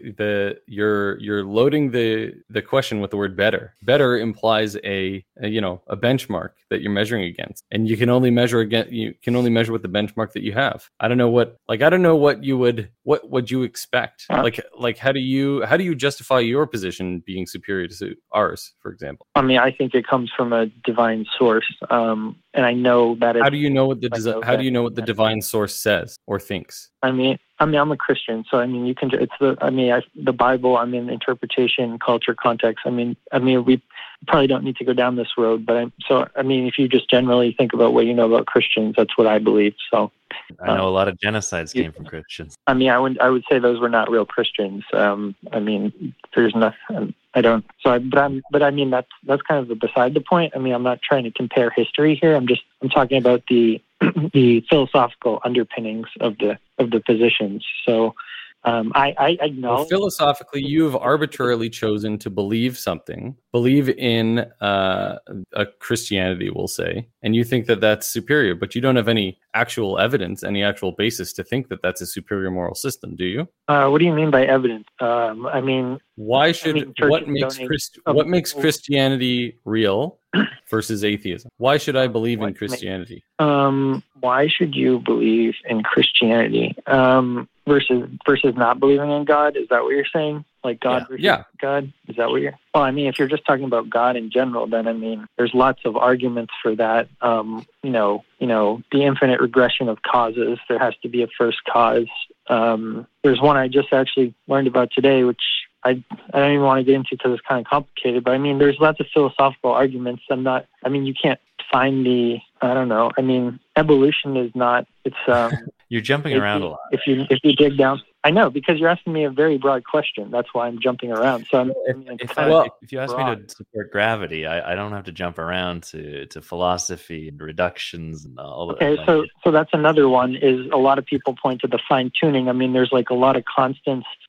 you're loading the question with the word better. Better implies a benchmark that you're measuring against, and you can only measure with the benchmark that you have. I don't know what you expect. Like how do you justify your position being superior to ours, for example? I mean, I think it comes from a divine source. And I know that. How do you know what the divine source says or thinks? I mean, I'm a Christian, so I mean, you can. It's the Bible. I mean, interpretation, culture, context. I mean, we probably don't need to go down this road, but if you just generally think about what you know about Christians, that's what I believe. So. I know a lot of genocides came from Christians. I mean, I would say those were not real Christians. I mean, there's nothing. I don't. So, but I mean, that's kind of beside the point. I mean, I'm not trying to compare history here. I'm talking about the philosophical underpinnings of the positions. So, I acknowledge. Well, philosophically, you have arbitrarily chosen to believe in a Christianity, we'll say, and you think that that's superior, but you don't have any actual evidence, any actual basis to think that that's a superior moral system, do you? What do you mean by evidence? I mean, what makes Christianity real versus atheism? Why should I believe in Christianity? Why should you believe in Christianity? Versus not believing in God? Is that what you're saying? Like God versus God? Is that what you're... Well, I mean, if you're just talking about God in general, then I mean, there's lots of arguments for that. The infinite regression of causes. There has to be a first cause. There's one I just actually learned about today, which I don't even want to get into because it's kind of complicated. But I mean, there's lots of philosophical arguments. You can't find evolution is not. It's You're jumping around a lot. If you dig down, I know, because you're asking me a very broad question. That's why I'm jumping around. So if you ask me to support gravity, I don't have to jump around to philosophy and reductions and all that. Okay, so that's another one. Is a lot of people point to the fine tuning. I mean, there's like a lot of constants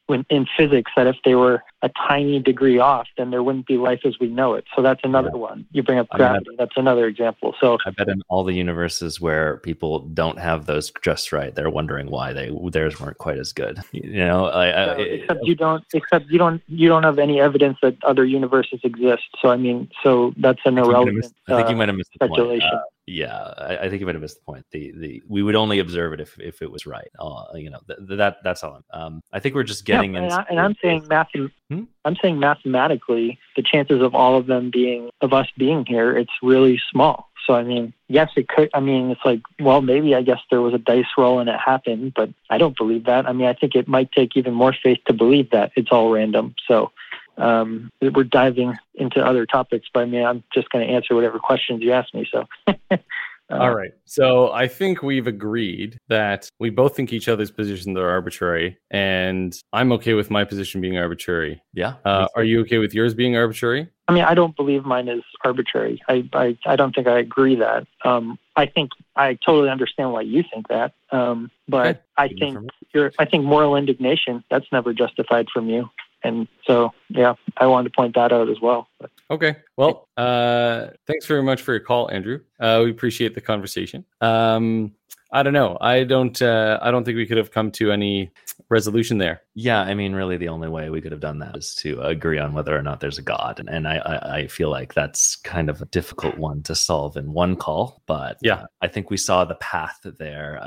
in physics that if they were a tiny degree off, then there wouldn't be life as we know it. So that's another one. You bring up gravity. That's another example. So I bet in all the universes where people don't have those just right, they're wondering why theirs weren't quite as good. Except you don't have any evidence that other universes exist. So I mean, so that's an irrelevant. I think you might have missed the speculation. point. I think you might have missed the point. We would only observe it if it was right. That's all. I think we're just getting. I'm saying mathematically, the chances of all of us being here, it's really small. So I mean, yes, it could. I mean, it's like, well, maybe I guess there was a dice roll and it happened, but I don't believe that. I mean, I think it might take even more faith to believe that it's all random. So. We're diving into other topics, but I mean, I'm just going to answer whatever questions you ask me. So, all right. So I think we've agreed that we both think each other's positions are arbitrary, and I'm okay with my position being arbitrary. Yeah. Are you okay with yours being arbitrary? I mean, I don't believe mine is arbitrary. I don't think I agree that. I think I totally understand why you think that. But okay. I think moral indignation, that's never justified from you. And so, yeah, I wanted to point that out as well. Okay. Well, thanks very much for your call, Andrew. We appreciate the conversation. I don't know. I don't think we could have come to any resolution there. Yeah, I mean, really, the only way we could have done that is to agree on whether or not there's a God, and I feel like that's kind of a difficult one to solve in one call. But yeah, I think we saw the path there.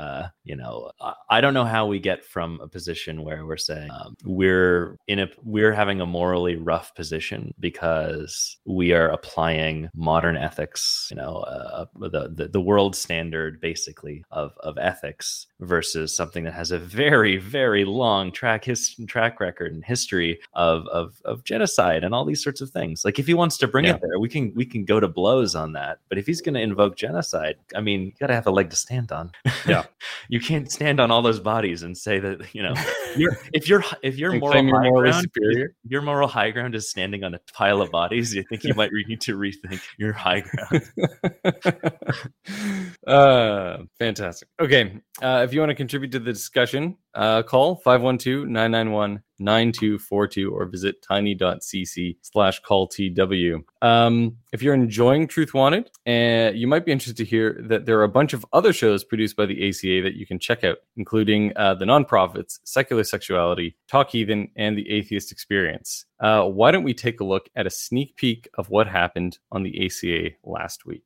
I don't know how we get from a position where we're saying we're having a morally rough position because we are applying modern ethics, the world standard basically of ethics versus something that has a very, very long track record and history of genocide and all these sorts of things. Like if he wants to bring it there, we can go to blows on that. But if he's going to invoke genocide, I mean, you got to have a leg to stand on. Yeah, you can't stand on all those bodies and say that if your your moral high ground is standing on a pile of bodies, you think you might need to rethink your high ground. Fantastic. Okay, if you want to contribute to the discussion, call 512-991-9242 or visit tiny.cc/calltw. If you're enjoying Truth Wanted, you might be interested to hear that there are a bunch of other shows produced by the ACA that you can check out, including The Nonprofits, Secular Sexuality, Talk Heathen, and The Atheist Experience. Why don't we take a look at a sneak peek of what happened on the ACA last week?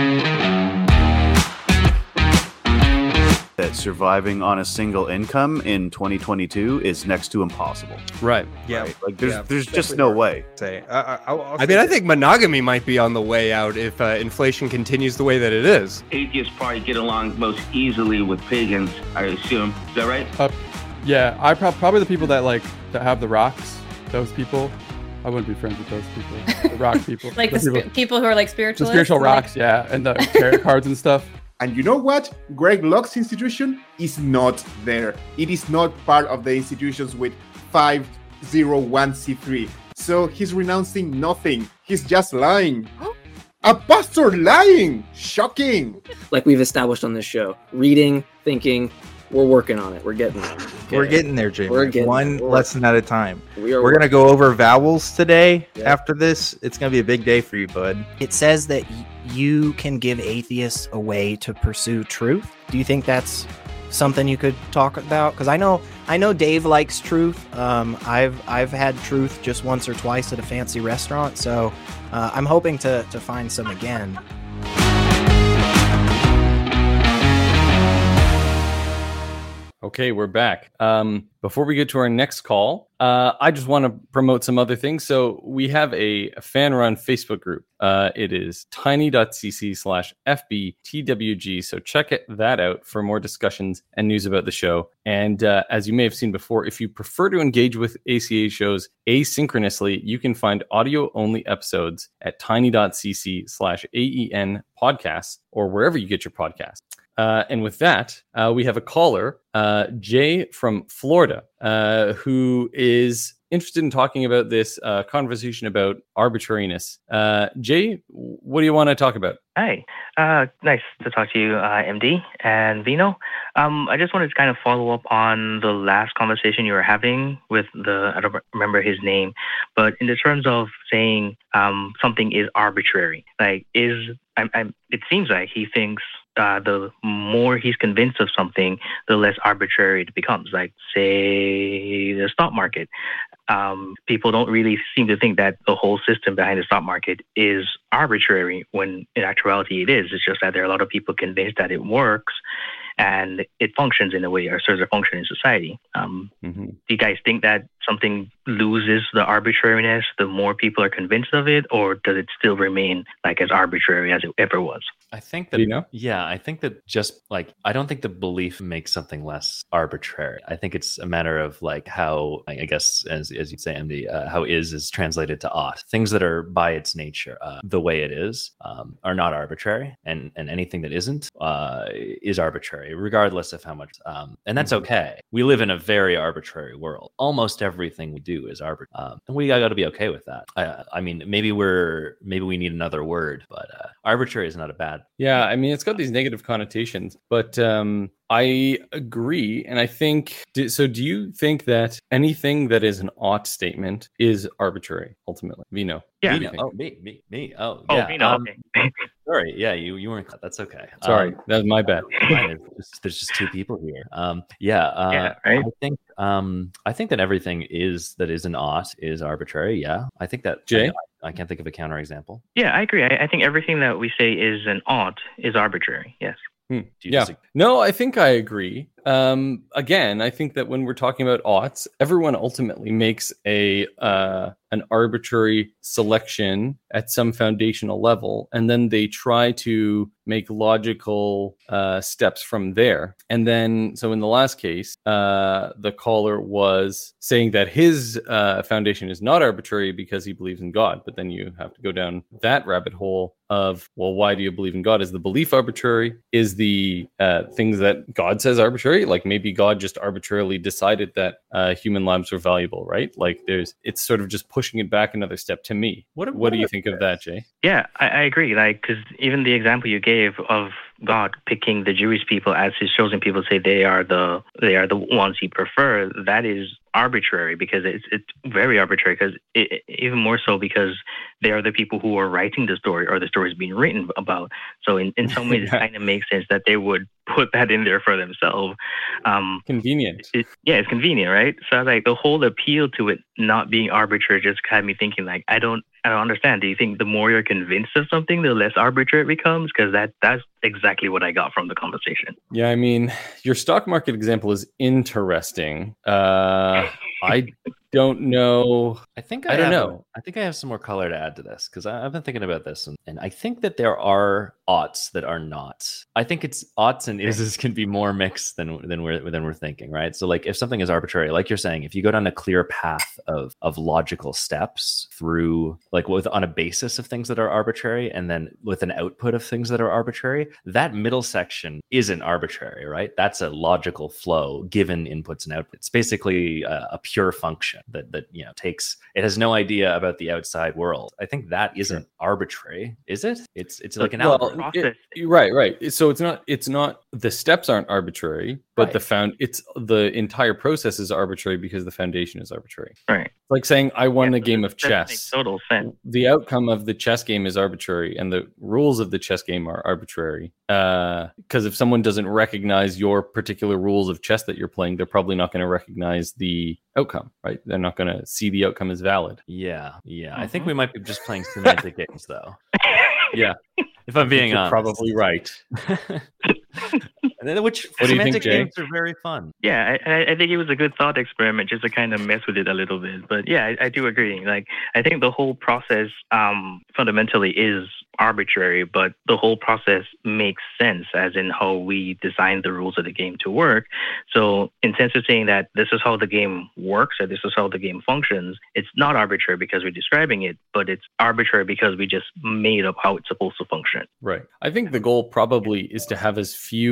That surviving on a single income in 2022 is next to impossible. Right. Yeah. Right? Like there's just no way. I think monogamy might be on the way out if inflation continues the way that it is. Atheists probably get along most easily with pagans, I assume. Is that right? Yeah. Probably the people that have the rocks. Those people. I wouldn't be friends with those people. The rock people. Like people who are like spiritualists? The spiritual rocks, yeah. And the tarot cards and stuff. And you know what? Greg Lock's institution is not there. It is not part of the institutions with 501c3. So he's renouncing nothing. He's just lying. A pastor lying! Shocking! Like we've established on this show. Reading, thinking, we're working on it. We're getting there. Okay. We're getting there, Jamie. We're getting one there. lesson at a time. We're going to go over vowels today. Yep. After this, it's going to be a big day for you, bud. It says that you can give atheists a way to pursue truth. Do you think that's something you could talk about? Because I know Dave likes truth. I've had truth just once or twice at a fancy restaurant, so I'm hoping to find some again. Okay, we're back. Before we get to our next call, I just want to promote some other things. So we have a fan-run Facebook group. It is tiny.cc/FBTWG. So check that out for more discussions and news about the show. And as you may have seen before, if you prefer to engage with ACA shows asynchronously, you can find audio-only episodes at tiny.cc/AEN podcasts or wherever you get your podcasts. And with that, we have a caller Jay from Florida, who is interested in talking about this conversation about arbitrariness. Jay, what do you want to talk about? Hi, nice to talk to you, MD and Vino. I just wanted to kind of follow up on the last conversation you were having with I don't remember his name, but in the terms of saying something is arbitrary, like it seems like he thinks the more he's convinced of something, the less arbitrary it becomes. Like, say, the stock market. People don't really seem to think that the whole system behind the stock market is arbitrary, when in actuality it is. It's just that there are a lot of people convinced that it works and it functions in a way, or serves a function in society. Do you guys think that something loses the arbitrariness the more people are convinced of it, or does it still remain like as arbitrary as it ever was? I think that, I think that just like, I don't think the belief makes something less arbitrary. I think it's a matter of like how, I guess, as you'd say, MD, how is translated to ought. Things that are by its nature, the way it is, are not arbitrary, and anything that isn't is arbitrary, regardless of how much. And that's okay. We live in a very arbitrary world. Almost everything we do is arbitrary, and we got to be okay with that. I mean, maybe we need another word, but arbitrary is not a bad. Yeah, I mean, it's got these negative connotations, but I agree. And I think, so do you think that anything that is an ought statement is arbitrary, ultimately? Vino. Yeah. Vino. Oh, me. Oh, yeah. yeah. Vino, okay. Sorry. Yeah, you weren't. That's okay. Sorry, that was my bad. There's just two people here. Yeah, right? I think that everything that is an ought is arbitrary. Yeah, I think that. Jay? I can't think of a counterexample. Yeah, I agree. I think everything that we say is an ought is arbitrary. Yes. No, I think I agree. Again, I think that when we're talking about oughts, everyone ultimately makes an arbitrary selection at some foundational level, and then they try to make logical steps from there. And then, so in the last case, the caller was saying that his foundation is not arbitrary because he believes in God. But then you have to go down that rabbit hole of, well, why do you believe in God? Is the belief arbitrary? Is the things that God says arbitrary? Like maybe God just arbitrarily decided that human lives were valuable, right? Like it's sort of just pushing it back another step to me. What do you think of that, Jay? Yeah, I agree. Like, because even the example you gave of God picking the Jewish people as his chosen people, say they are the ones he prefers, that is arbitrary, because it's very arbitrary, because even more so because they are the people who are writing the story, or the story is being written about. So in some ways, it kind of makes sense that they would put that in there for themselves. Convenient. It's convenient, right? So like the whole appeal to it not being arbitrary just had me thinking, like, I don't understand. Do you think the more you're convinced of something, the less arbitrary it becomes? Because that's exactly what I got from the conversation. Yeah, I mean, your stock market example is interesting. I don't know. I don't know. I think I have some more color to add to this, because I've been thinking about this, and I think that there are oughts that are not. I think it's oughts and ises can be more mixed than we're thinking, right? So like if something is arbitrary, like you're saying, if you go down a clear path of logical steps through, like on a basis of things that are arbitrary, and then with an output of things that are arbitrary, that middle section isn't arbitrary, right? That's a logical flow given inputs and outputs. It's basically a pure function that takes, it has no idea about the outside world. I think that isn't arbitrary, is it? It's like an output process. Right. So it's not the steps aren't arbitrary, but it's the entire process is arbitrary because the foundation is arbitrary. Right. It's like saying I won a game of chess. Makes total sense. The outcome of the chess game is arbitrary, and the rules of the chess game are arbitrary. Because if someone doesn't recognize your particular rules of chess that you're playing, they're probably not going to recognize the outcome, right? They're not going to see the outcome as valid. Yeah. I think we might be just playing semantic games, though. Yeah. If I'm being honest. Probably right. Which what do you think, semantic games are very fun. Yeah, I think it was a good thought experiment just to kind of mess with it a little bit. But yeah, I do agree. Like, I think the whole process fundamentally is arbitrary, but the whole process makes sense as in how we design the rules of the game to work. So in sense of saying that this is how the game works or this is how the game functions, it's not arbitrary because we're describing it, but it's arbitrary because we just made up how it's supposed to function. Right. I think the goal probably is to have as few arbitrary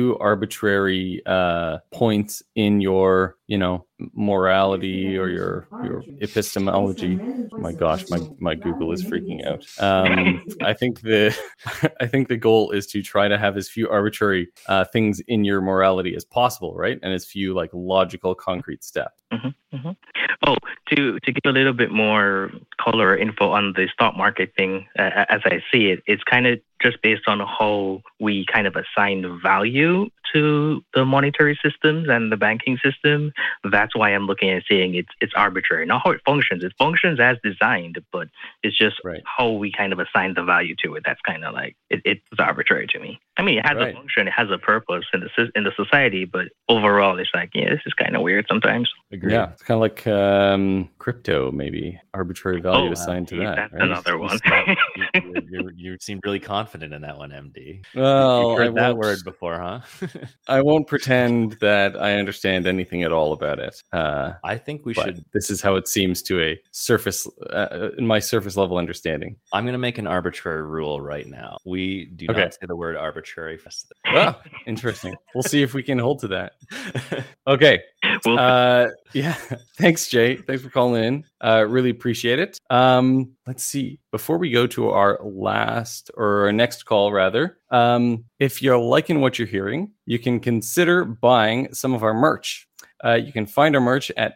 arbitrary points in your, morality or your epistemology. Oh my gosh, my Google is freaking out. I think the goal is to try to have as few arbitrary things in your morality as possible, right? And as few like logical, concrete steps. Mm-hmm, mm-hmm. Oh, to give a little bit more color or info on the stock market thing, as I see it, it's kind of just based on how we kind of assign the value to the monetary systems and the banking system. That's why I'm looking at saying it's arbitrary, not how it functions. It functions as designed, but it's just how we kind of assign the value to it. That's kind of like it's arbitrary to me. I mean, it has a function, it has a purpose in the society, but overall, it's like, this is kind of weird sometimes. Agreed. Yeah, it's kind of like crypto, maybe arbitrary value assigned to that. That's another one. You seem really confident in that one, MD. Well, you've heard that word before, huh? I won't pretend that I understand anything at all about it. I think we should. This is how it seems to a surface, in my surface level understanding. I'm going to make an arbitrary rule right now. We do not say the word arbitrary. Well, interesting. We'll see if we can hold to that. Okay. Yeah. Thanks, Jay. Thanks for calling in. Really appreciate it. Let's see. Before we go to our next call, rather, if you're liking what you're hearing, you can consider buying some of our merch. You can find our merch at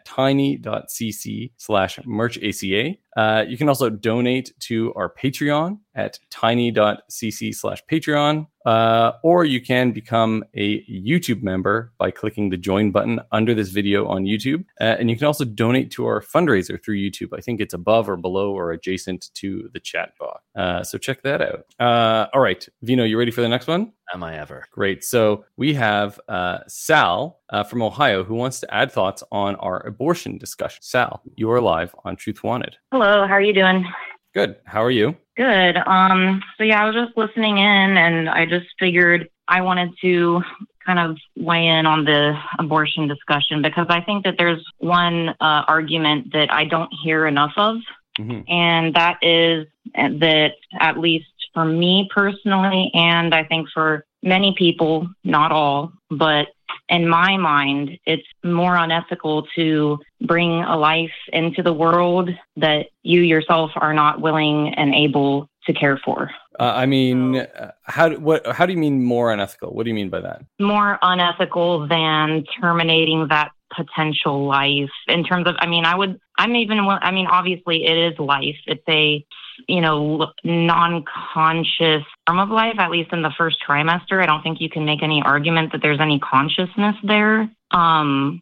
tiny.cc/merchaca. You can also donate to our Patreon at tiny.cc/Patreon. Or you can become a YouTube member by clicking the join button under this video on YouTube. And you can also donate to our fundraiser through YouTube. I think it's above or below or adjacent to the chat box. So check that out. All right, Vino, you ready for the next one? Am I ever? Great. So we have Sal from Ohio who wants to add thoughts on our abortion discussion. Sal, you are live on Truth Wanted. Hello, how are you doing? Good. How are you? Good. So yeah, I was just listening in and I just figured I wanted to kind of weigh in on the abortion discussion because I think that there's one argument that I don't hear enough of. Mm-hmm. And that is that, at least for me personally, and I think for many people, not all, but in my mind, it's more unethical to bring a life into the world that you yourself are not willing and able to care for. How do you mean more unethical? What do you mean by that? More unethical than terminating that potential life in terms of, obviously it is life. It's a, non-conscious form of life, at least in the first trimester. I don't think you can make any argument that there's any consciousness there. And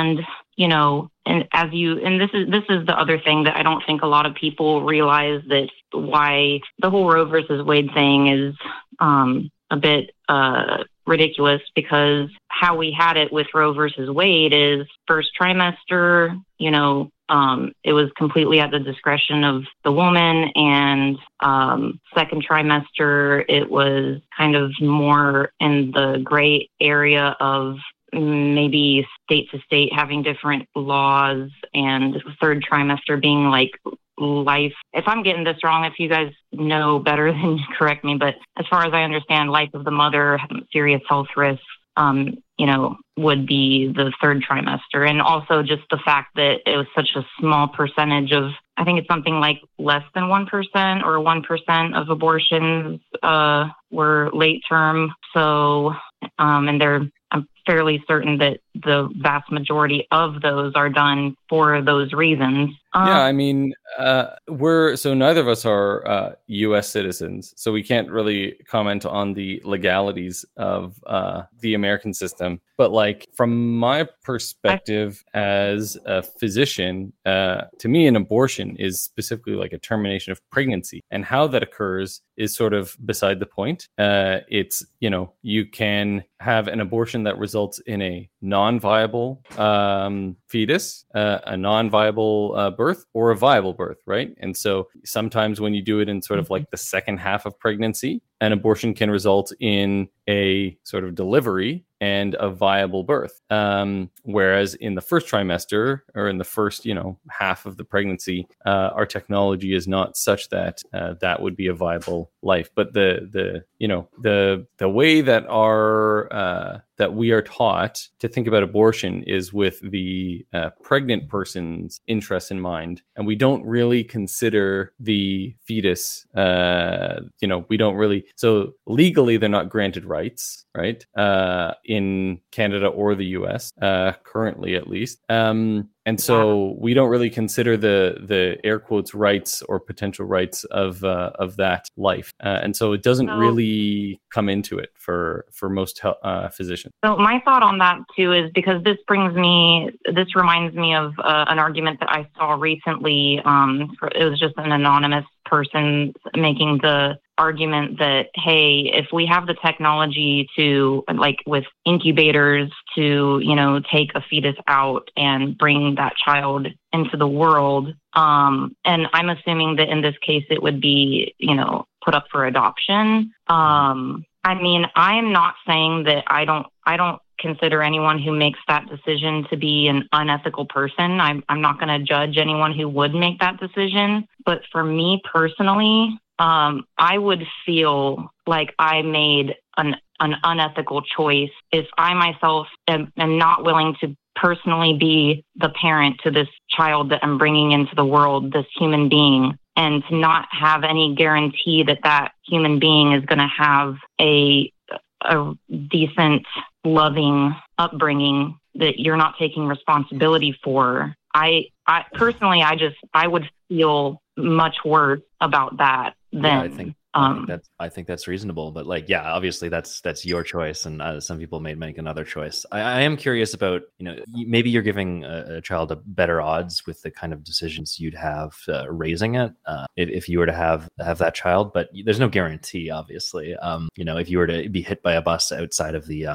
this is the other thing that I don't think a lot of people realize, that why the whole Roe versus Wade thing is a bit ridiculous, because how we had it with Roe versus Wade is first trimester, it was completely at the discretion of the woman, and second trimester, it was kind of more in the gray area of maybe state to state having different laws, and the third trimester being like life. If I'm getting this wrong, if you guys know better, then correct me. But as far as I understand, life of the mother, serious health risks, would be the third trimester. And also just the fact that it was such a small percentage of, I think it's something like less than 1% or 1% of abortions were late term. So, I'm fairly certain that the vast majority of those are done for those reasons. Neither of us are U.S. citizens, so we can't really comment on the legalities of the American system. But from my perspective as a physician, to me, an abortion is specifically like a termination of pregnancy, and how that occurs is sort of beside the point. It's, you can have an abortion that results in a non-viable fetus, a non-viable birth, or a viable birth, right? And so sometimes when you do it in sort of like the second half of pregnancy, an abortion can result in a sort of delivery and a viable birth. Whereas in the first trimester, or in the first, half of the pregnancy, our technology is not such that that would be a viable life. But the way that our that we are taught to think about abortion is with the pregnant person's interest in mind, and we don't really consider the fetus. We don't really. So legally, they're not granted rights, right? In Canada or the U.S. Currently, at least. And so we don't really consider the air quotes rights or potential rights of that life, and so it doesn't really come into it for most physicians. So my thought on that too is because this reminds me of an argument that I saw recently. It was just an anonymous person making the argument that, hey, if we have the technology to, like with incubators, to, take a fetus out and bring that child into the world, and I'm assuming that in this case it would be, put up for adoption. I'm not saying that I don't consider anyone who makes that decision to be an unethical person. I'm not going to judge anyone who would make that decision. But for me personally, I would feel like I made an unethical choice if I myself am not willing to personally be the parent to this child that I'm bringing into the world, this human being, and to not have any guarantee that that human being is going to have a decent, loving upbringing that you're not taking responsibility for. I personally, I would feel much worse about that than. I think that's reasonable, but obviously that's your choice, and some people may make another choice. I am curious about, maybe you're giving a child a better odds with the kind of decisions you'd have raising it if you were to have that child, but there's no guarantee, obviously. If you were to be hit by a bus outside of the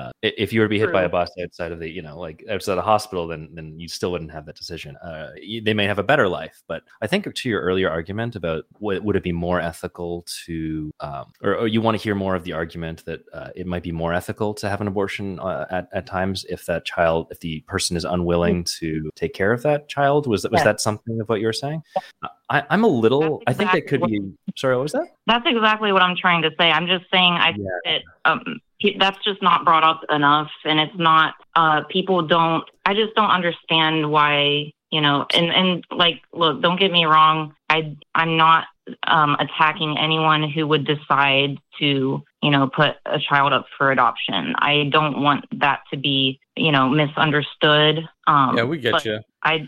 outside of the outside the hospital, then you still wouldn't have that decision. They may have a better life, but I think to your earlier argument about would it be more ethical to or you want to hear more of the argument that it might be more ethical to have an abortion at times if the person is unwilling to take care of that child. Was that something of what you were saying? I'm a little. I think that could be. Sorry, what was that? That's exactly what I'm trying to say. I'm just saying I think that that's just not brought up enough, and it's not. People don't. I just don't understand why. Look, don't get me wrong. I'm not attacking anyone who would decide to, put a child up for adoption. I don't want that to be, misunderstood. We get you.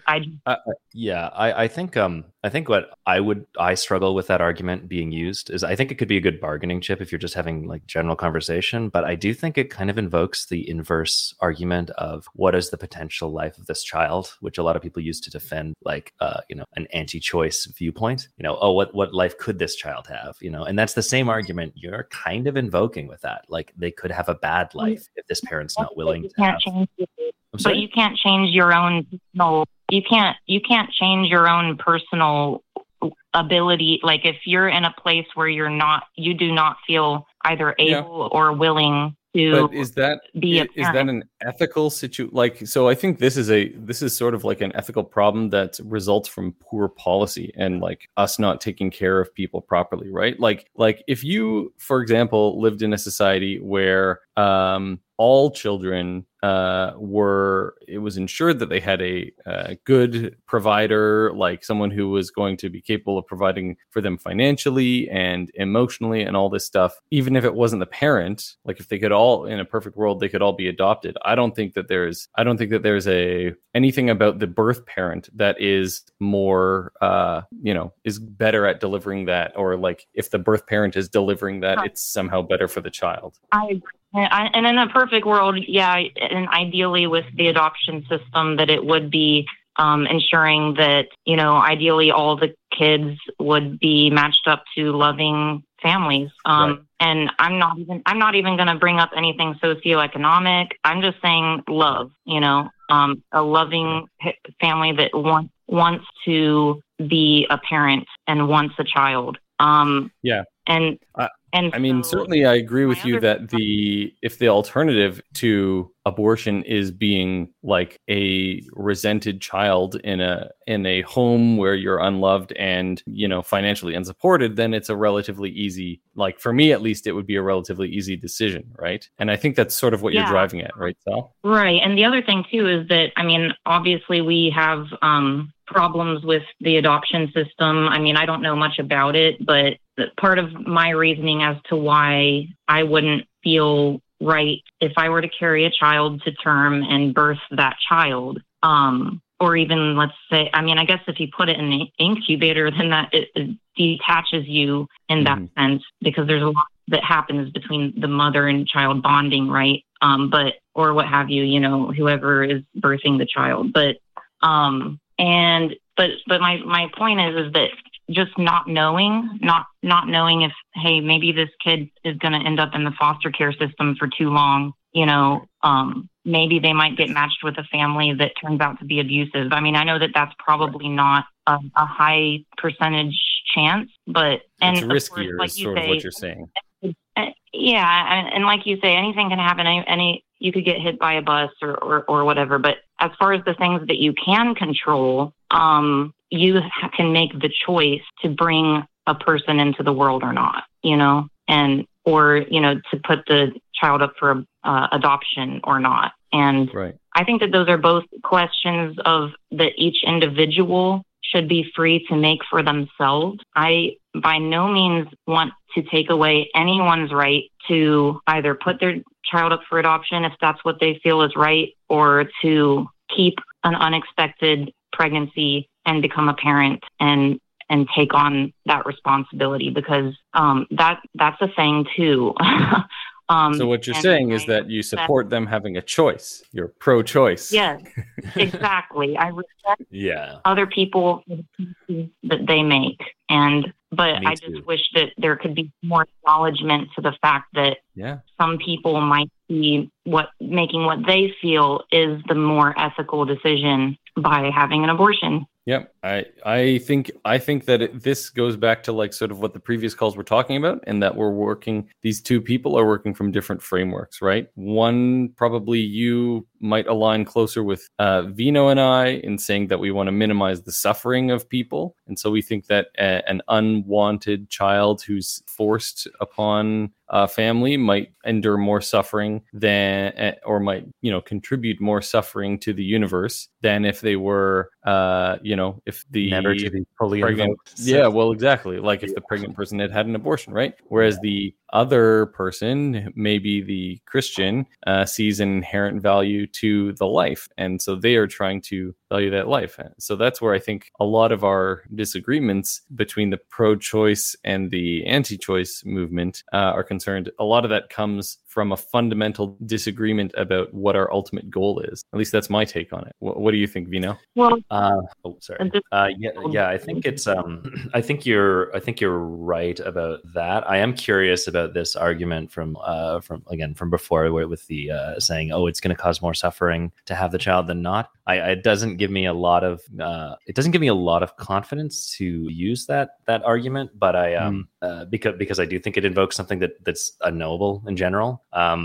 I think what I struggle with that argument being used is I think it could be a good bargaining chip if you're just having general conversation, but I do think it kind of invokes the inverse argument of what is the potential life of this child, which a lot of people use to defend an anti-choice viewpoint. What life could this child have? And that's the same argument you're kind of invoking with that. Like they could have a bad life if this parent's not willing to have. But you can't change your own personal. You can't change your own personal ability. Like if you're in a place where you do not feel either able or willing to. But is that an ethical situation? So I think this is sort of like an ethical problem that results from poor policy and us not taking care of people properly, right? Like if you, for example, lived in a society where all children it was ensured that they had a good provider, like someone who was going to be capable of providing for them financially and emotionally and all this stuff, even if it wasn't the parent. Like if they could all, in a perfect world, they could all be adopted. I don't think that there's anything about the birth parent that is more is better at delivering that, or if the birth parent is delivering that, it's somehow better for the child. I agree. And in a perfect world, and ideally with the adoption system, that it would be ensuring that, ideally all the kids would be matched up to loving families. Right. And I'm not even going to bring up anything socioeconomic. I'm just saying love, a loving family that wants to be a parent and wants a child. And And I mean, certainly I agree with you that if the alternative to abortion is being like a resented child in a home where you're unloved and, financially unsupported, then it's a relatively easy, like for me at least, it would be a relatively easy decision, right? And I think that's sort of what you're driving at, right, Sal? Right. And the other thing too is that, I mean, obviously we have problems with the adoption system. I mean, I don't know much about it, but part of my reasoning as to why I wouldn't feel right if I were to carry a child to term and birth that child, or even let's say, I mean, I guess if you put it in the incubator, then that it detaches you in that sense, because there's a lot that happens between the mother and child bonding, right? Or what have you, whoever is birthing the child. But my point is that just not knowing if, hey, maybe this kid is going to end up in the foster care system for too long, maybe they might get matched with a family that turns out to be abusive. I mean, I know that that's probably not a high percentage chance, but it's riskier, like is sort of what you're saying. Yeah, and like you say, anything can happen. You could get hit by a bus or whatever. But as far as the things that you can control, you can make the choice to bring a person into the world or not, or to put the child up for adoption or not. And I think that those are both questions of that each individual should be free to make for themselves. I by no means want to take away anyone's right to either put their child up for adoption if that's what they feel is right, or to keep an unexpected pregnancy and become a parent and take on that responsibility, because that's a thing too. So what you're saying is that you support them having a choice. You're pro-choice. Yes, exactly. I respect other people for the choices that they make. But I just wish that there could be more acknowledgement to the fact that some people might be making what they feel is the more ethical decision by having an abortion. Yep. I think that this goes back to like sort of what the previous calls were talking about, and that these two people are working from different frameworks, right? One, probably you might align closer with Vino and I in saying that we want to minimize the suffering of people. And so we think that an unwanted child who's forced upon a family might endure more suffering than, or might, contribute more suffering to the universe than if they were, if the never to be fully pregnant. Yeah, well, exactly. Like if the pregnant person had an abortion, right? Whereas the other person, maybe the Christian, sees an inherent value to the life. And so they are trying to value that life. So that's where I think a lot of our disagreements between the pro-choice and the anti-choice movement are concerned. A lot of that comes from a fundamental disagreement about what our ultimate goal is. At least that's my take on it. What do you think, Vino? Well, sorry. I think it's. I think you're right about that. I am curious about this argument from before, with the saying, "Oh, it's going to cause more suffering to have the child than not." It doesn't give me a lot of confidence to use that argument, but because I do think it invokes something that's unknowable in general.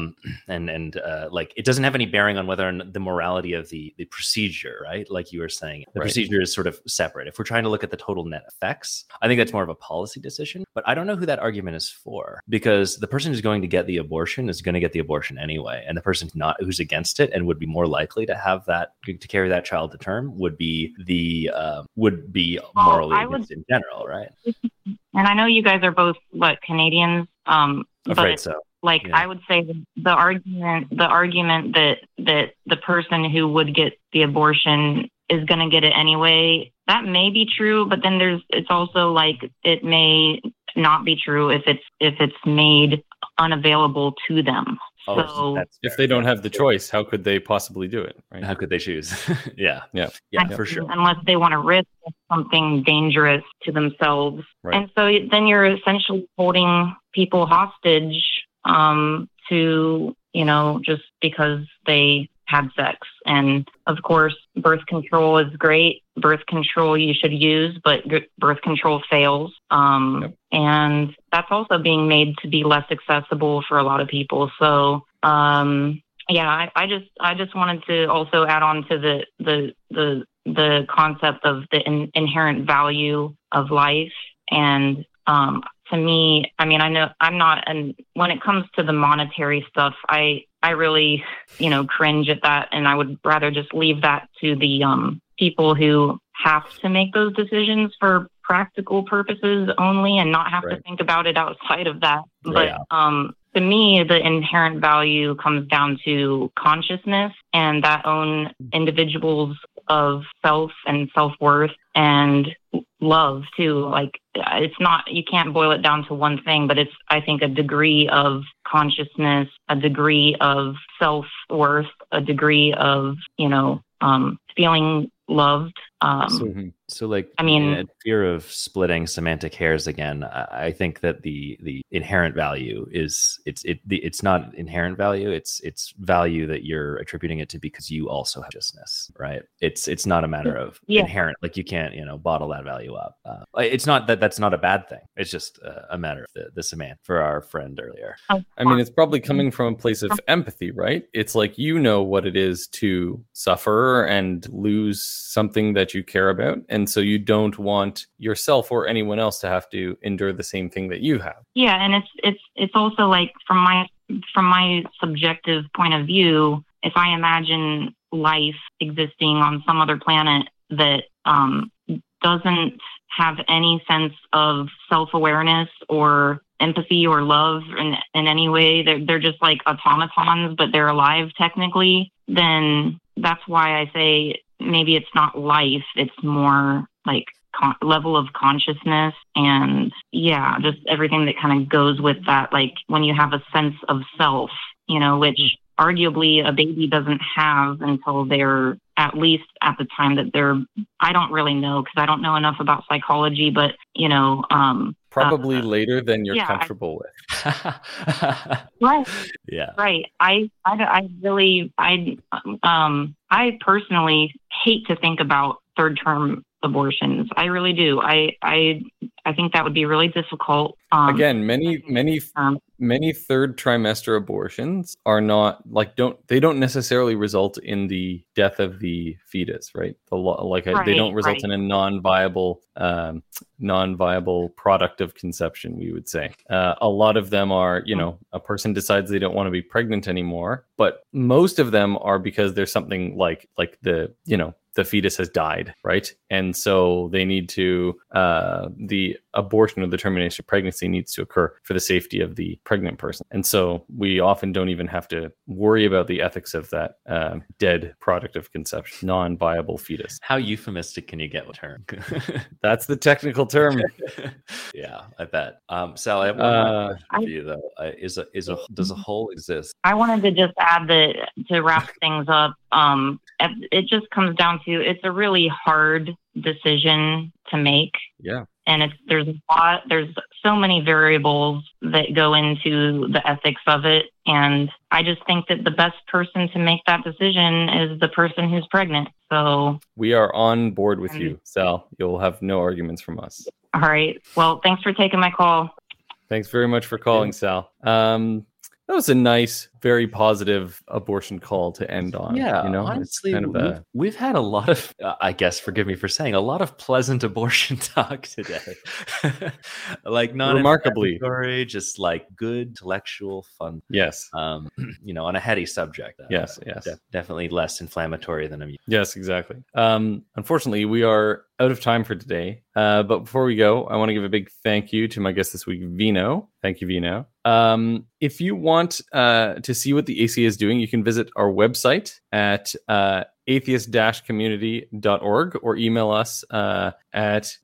It doesn't have any bearing on whether the morality of the procedure, right? Like you were saying, the procedure is sort of separate. If we're trying to look at the total net effects, I think that's more of a policy decision. But I don't know who that argument is for, because the person who's going to get the abortion is going to get the abortion anyway, and the person who's against it and would be more likely to have to carry that child to term would be morally against in general, right? And I know you guys are both Canadians. Afraid so. I would say the argument that the person who would get the abortion is going to get it anyway, that may be true, but then it's also it may not be true if it's made unavailable to them. So if they don't have the choice, how could they possibly do it? Right? How could they choose? Yeah, for sure. Unless they want to risk something dangerous to themselves. Right. And so then you're essentially holding people hostage to, just because they had sex. And of course, birth control is great. Birth control you should use, but birth control fails. And that's also being made to be less accessible for a lot of people. So, yeah, I just wanted to also add on to the concept of the inherent value of life. And to me, I mean, I know I'm not, and when it comes to the monetary stuff, I really, cringe at that, and I would rather just leave that to the people who have to make those decisions for practical purposes only, and not have to think about it outside of that. But to me, the inherent value comes down to consciousness and that own individuals of self and self-worth and love too. Like, it's not, you can't boil it down to one thing, but it's, I think, a degree of consciousness, a degree of self-worth, a degree of, feeling loved. So like, I mean, in fear of splitting semantic hairs again, I think that the inherent value is it's not inherent value. It's value that you're attributing it to because you also have consciousness, right? It's not a matter of inherent, like you can't bottle that value up. It's not that's not a bad thing. It's just a matter of the semantic for our friend earlier. I mean, it's probably coming from a place of empathy, right? It's like, what it is to suffer and lose something that you care about. And so you don't want yourself or anyone else to have to endure the same thing that you have. Yeah, and it's also like, from my subjective point of view, if I imagine life existing on some other planet that doesn't have any sense of self-awareness or empathy or love in any way, they're just like automatons, but they're alive technically, then that's why I say maybe it's not life, it's more like level of consciousness, and just everything that kind of goes with that. Like when you have a sense of self, which arguably a baby doesn't have until they're, at least at the time that they're, I don't really know because I don't know enough about psychology, but probably later than you're comfortable with. Right. Yeah. Right. I personally hate to think about third term abortions. I really do. I think that would be really difficult. Again, many third trimester abortions are not they don't necessarily result in the death of the fetus, right? They don't result in a non-viable product of conception, we would say. A lot of them are, a person decides they don't want to be pregnant anymore, but most of them are because there's something like the fetus has died, right? And so they need to, the abortion or the termination of pregnancy needs to occur for the safety of the pregnant person. And so we often don't even have to worry about the ethics of that dead product of conception, non-viable fetus. How euphemistic can you get with term? That's the technical term. Yeah, I bet. Sal, I have one more question for you though. Does a hole exist? I wanted to just add that, to wrap things up, it just comes down to, it's a really hard decision to make. Yeah. And there's so many variables that go into the ethics of it. And I just think that the best person to make that decision is the person who's pregnant. So we are on board with you, Sal. You'll have no arguments from us. All right. Well, thanks for taking my call. Thanks very much for calling, Sal. That was a nice, very positive abortion call to end on. Yeah, honestly, we've had a lot of, I guess, forgive me for saying, a lot of pleasant abortion talk today. Like not remarkably, just like good intellectual fun. Yes. On a heady subject. Yes. Definitely less inflammatory than I'm used. Yes, exactly. Unfortunately, we are out of time for today. But before we go, I want to give a big thank you to my guest this week, Vino. Thank you, Vino. If you want to see what the ACA is doing, you can visit our website at atheist-community.org or email us at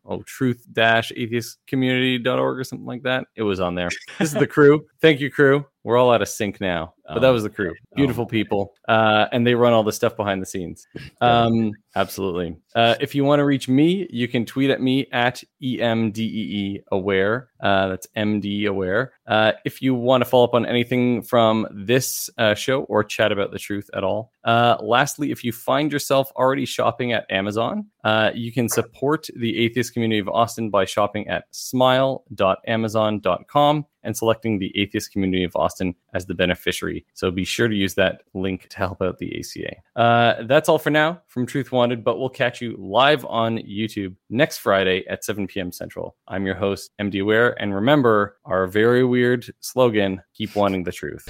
truth-atheistcommunity.org or something like that. It was on there. This is the crew. Thank you, crew. We're all out of sync now, but that was the crew. Beautiful people. And they run all the stuff behind the scenes. Absolutely. If you want to reach me, you can tweet at me at EMDEE-aware. That's MD aware. If you want to follow up on anything from this show or chat about the truth at all, Lastly, if you find yourself already shopping at Amazon, you can support the atheist community of Austin by shopping at smile.amazon.com and selecting the atheist community of Austin as the beneficiary. So be sure to use that link to help out the ACA. That's all for now from Truth Wanted, but we'll catch you live on YouTube next Friday at 7 p.m. Central. I'm your host, MD Ware, and remember our very weird slogan, keep wanting the truth.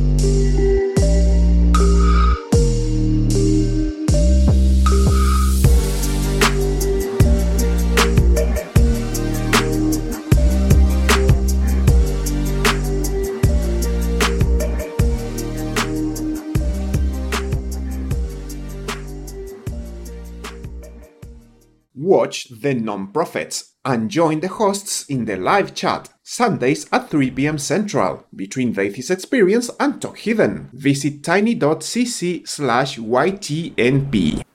Watch The Non-Prophets and join the hosts in the live chat, Sundays at 3 p.m. Central, between The Atheist Experience and Talk Hidden. Visit tiny.cc/YTNP.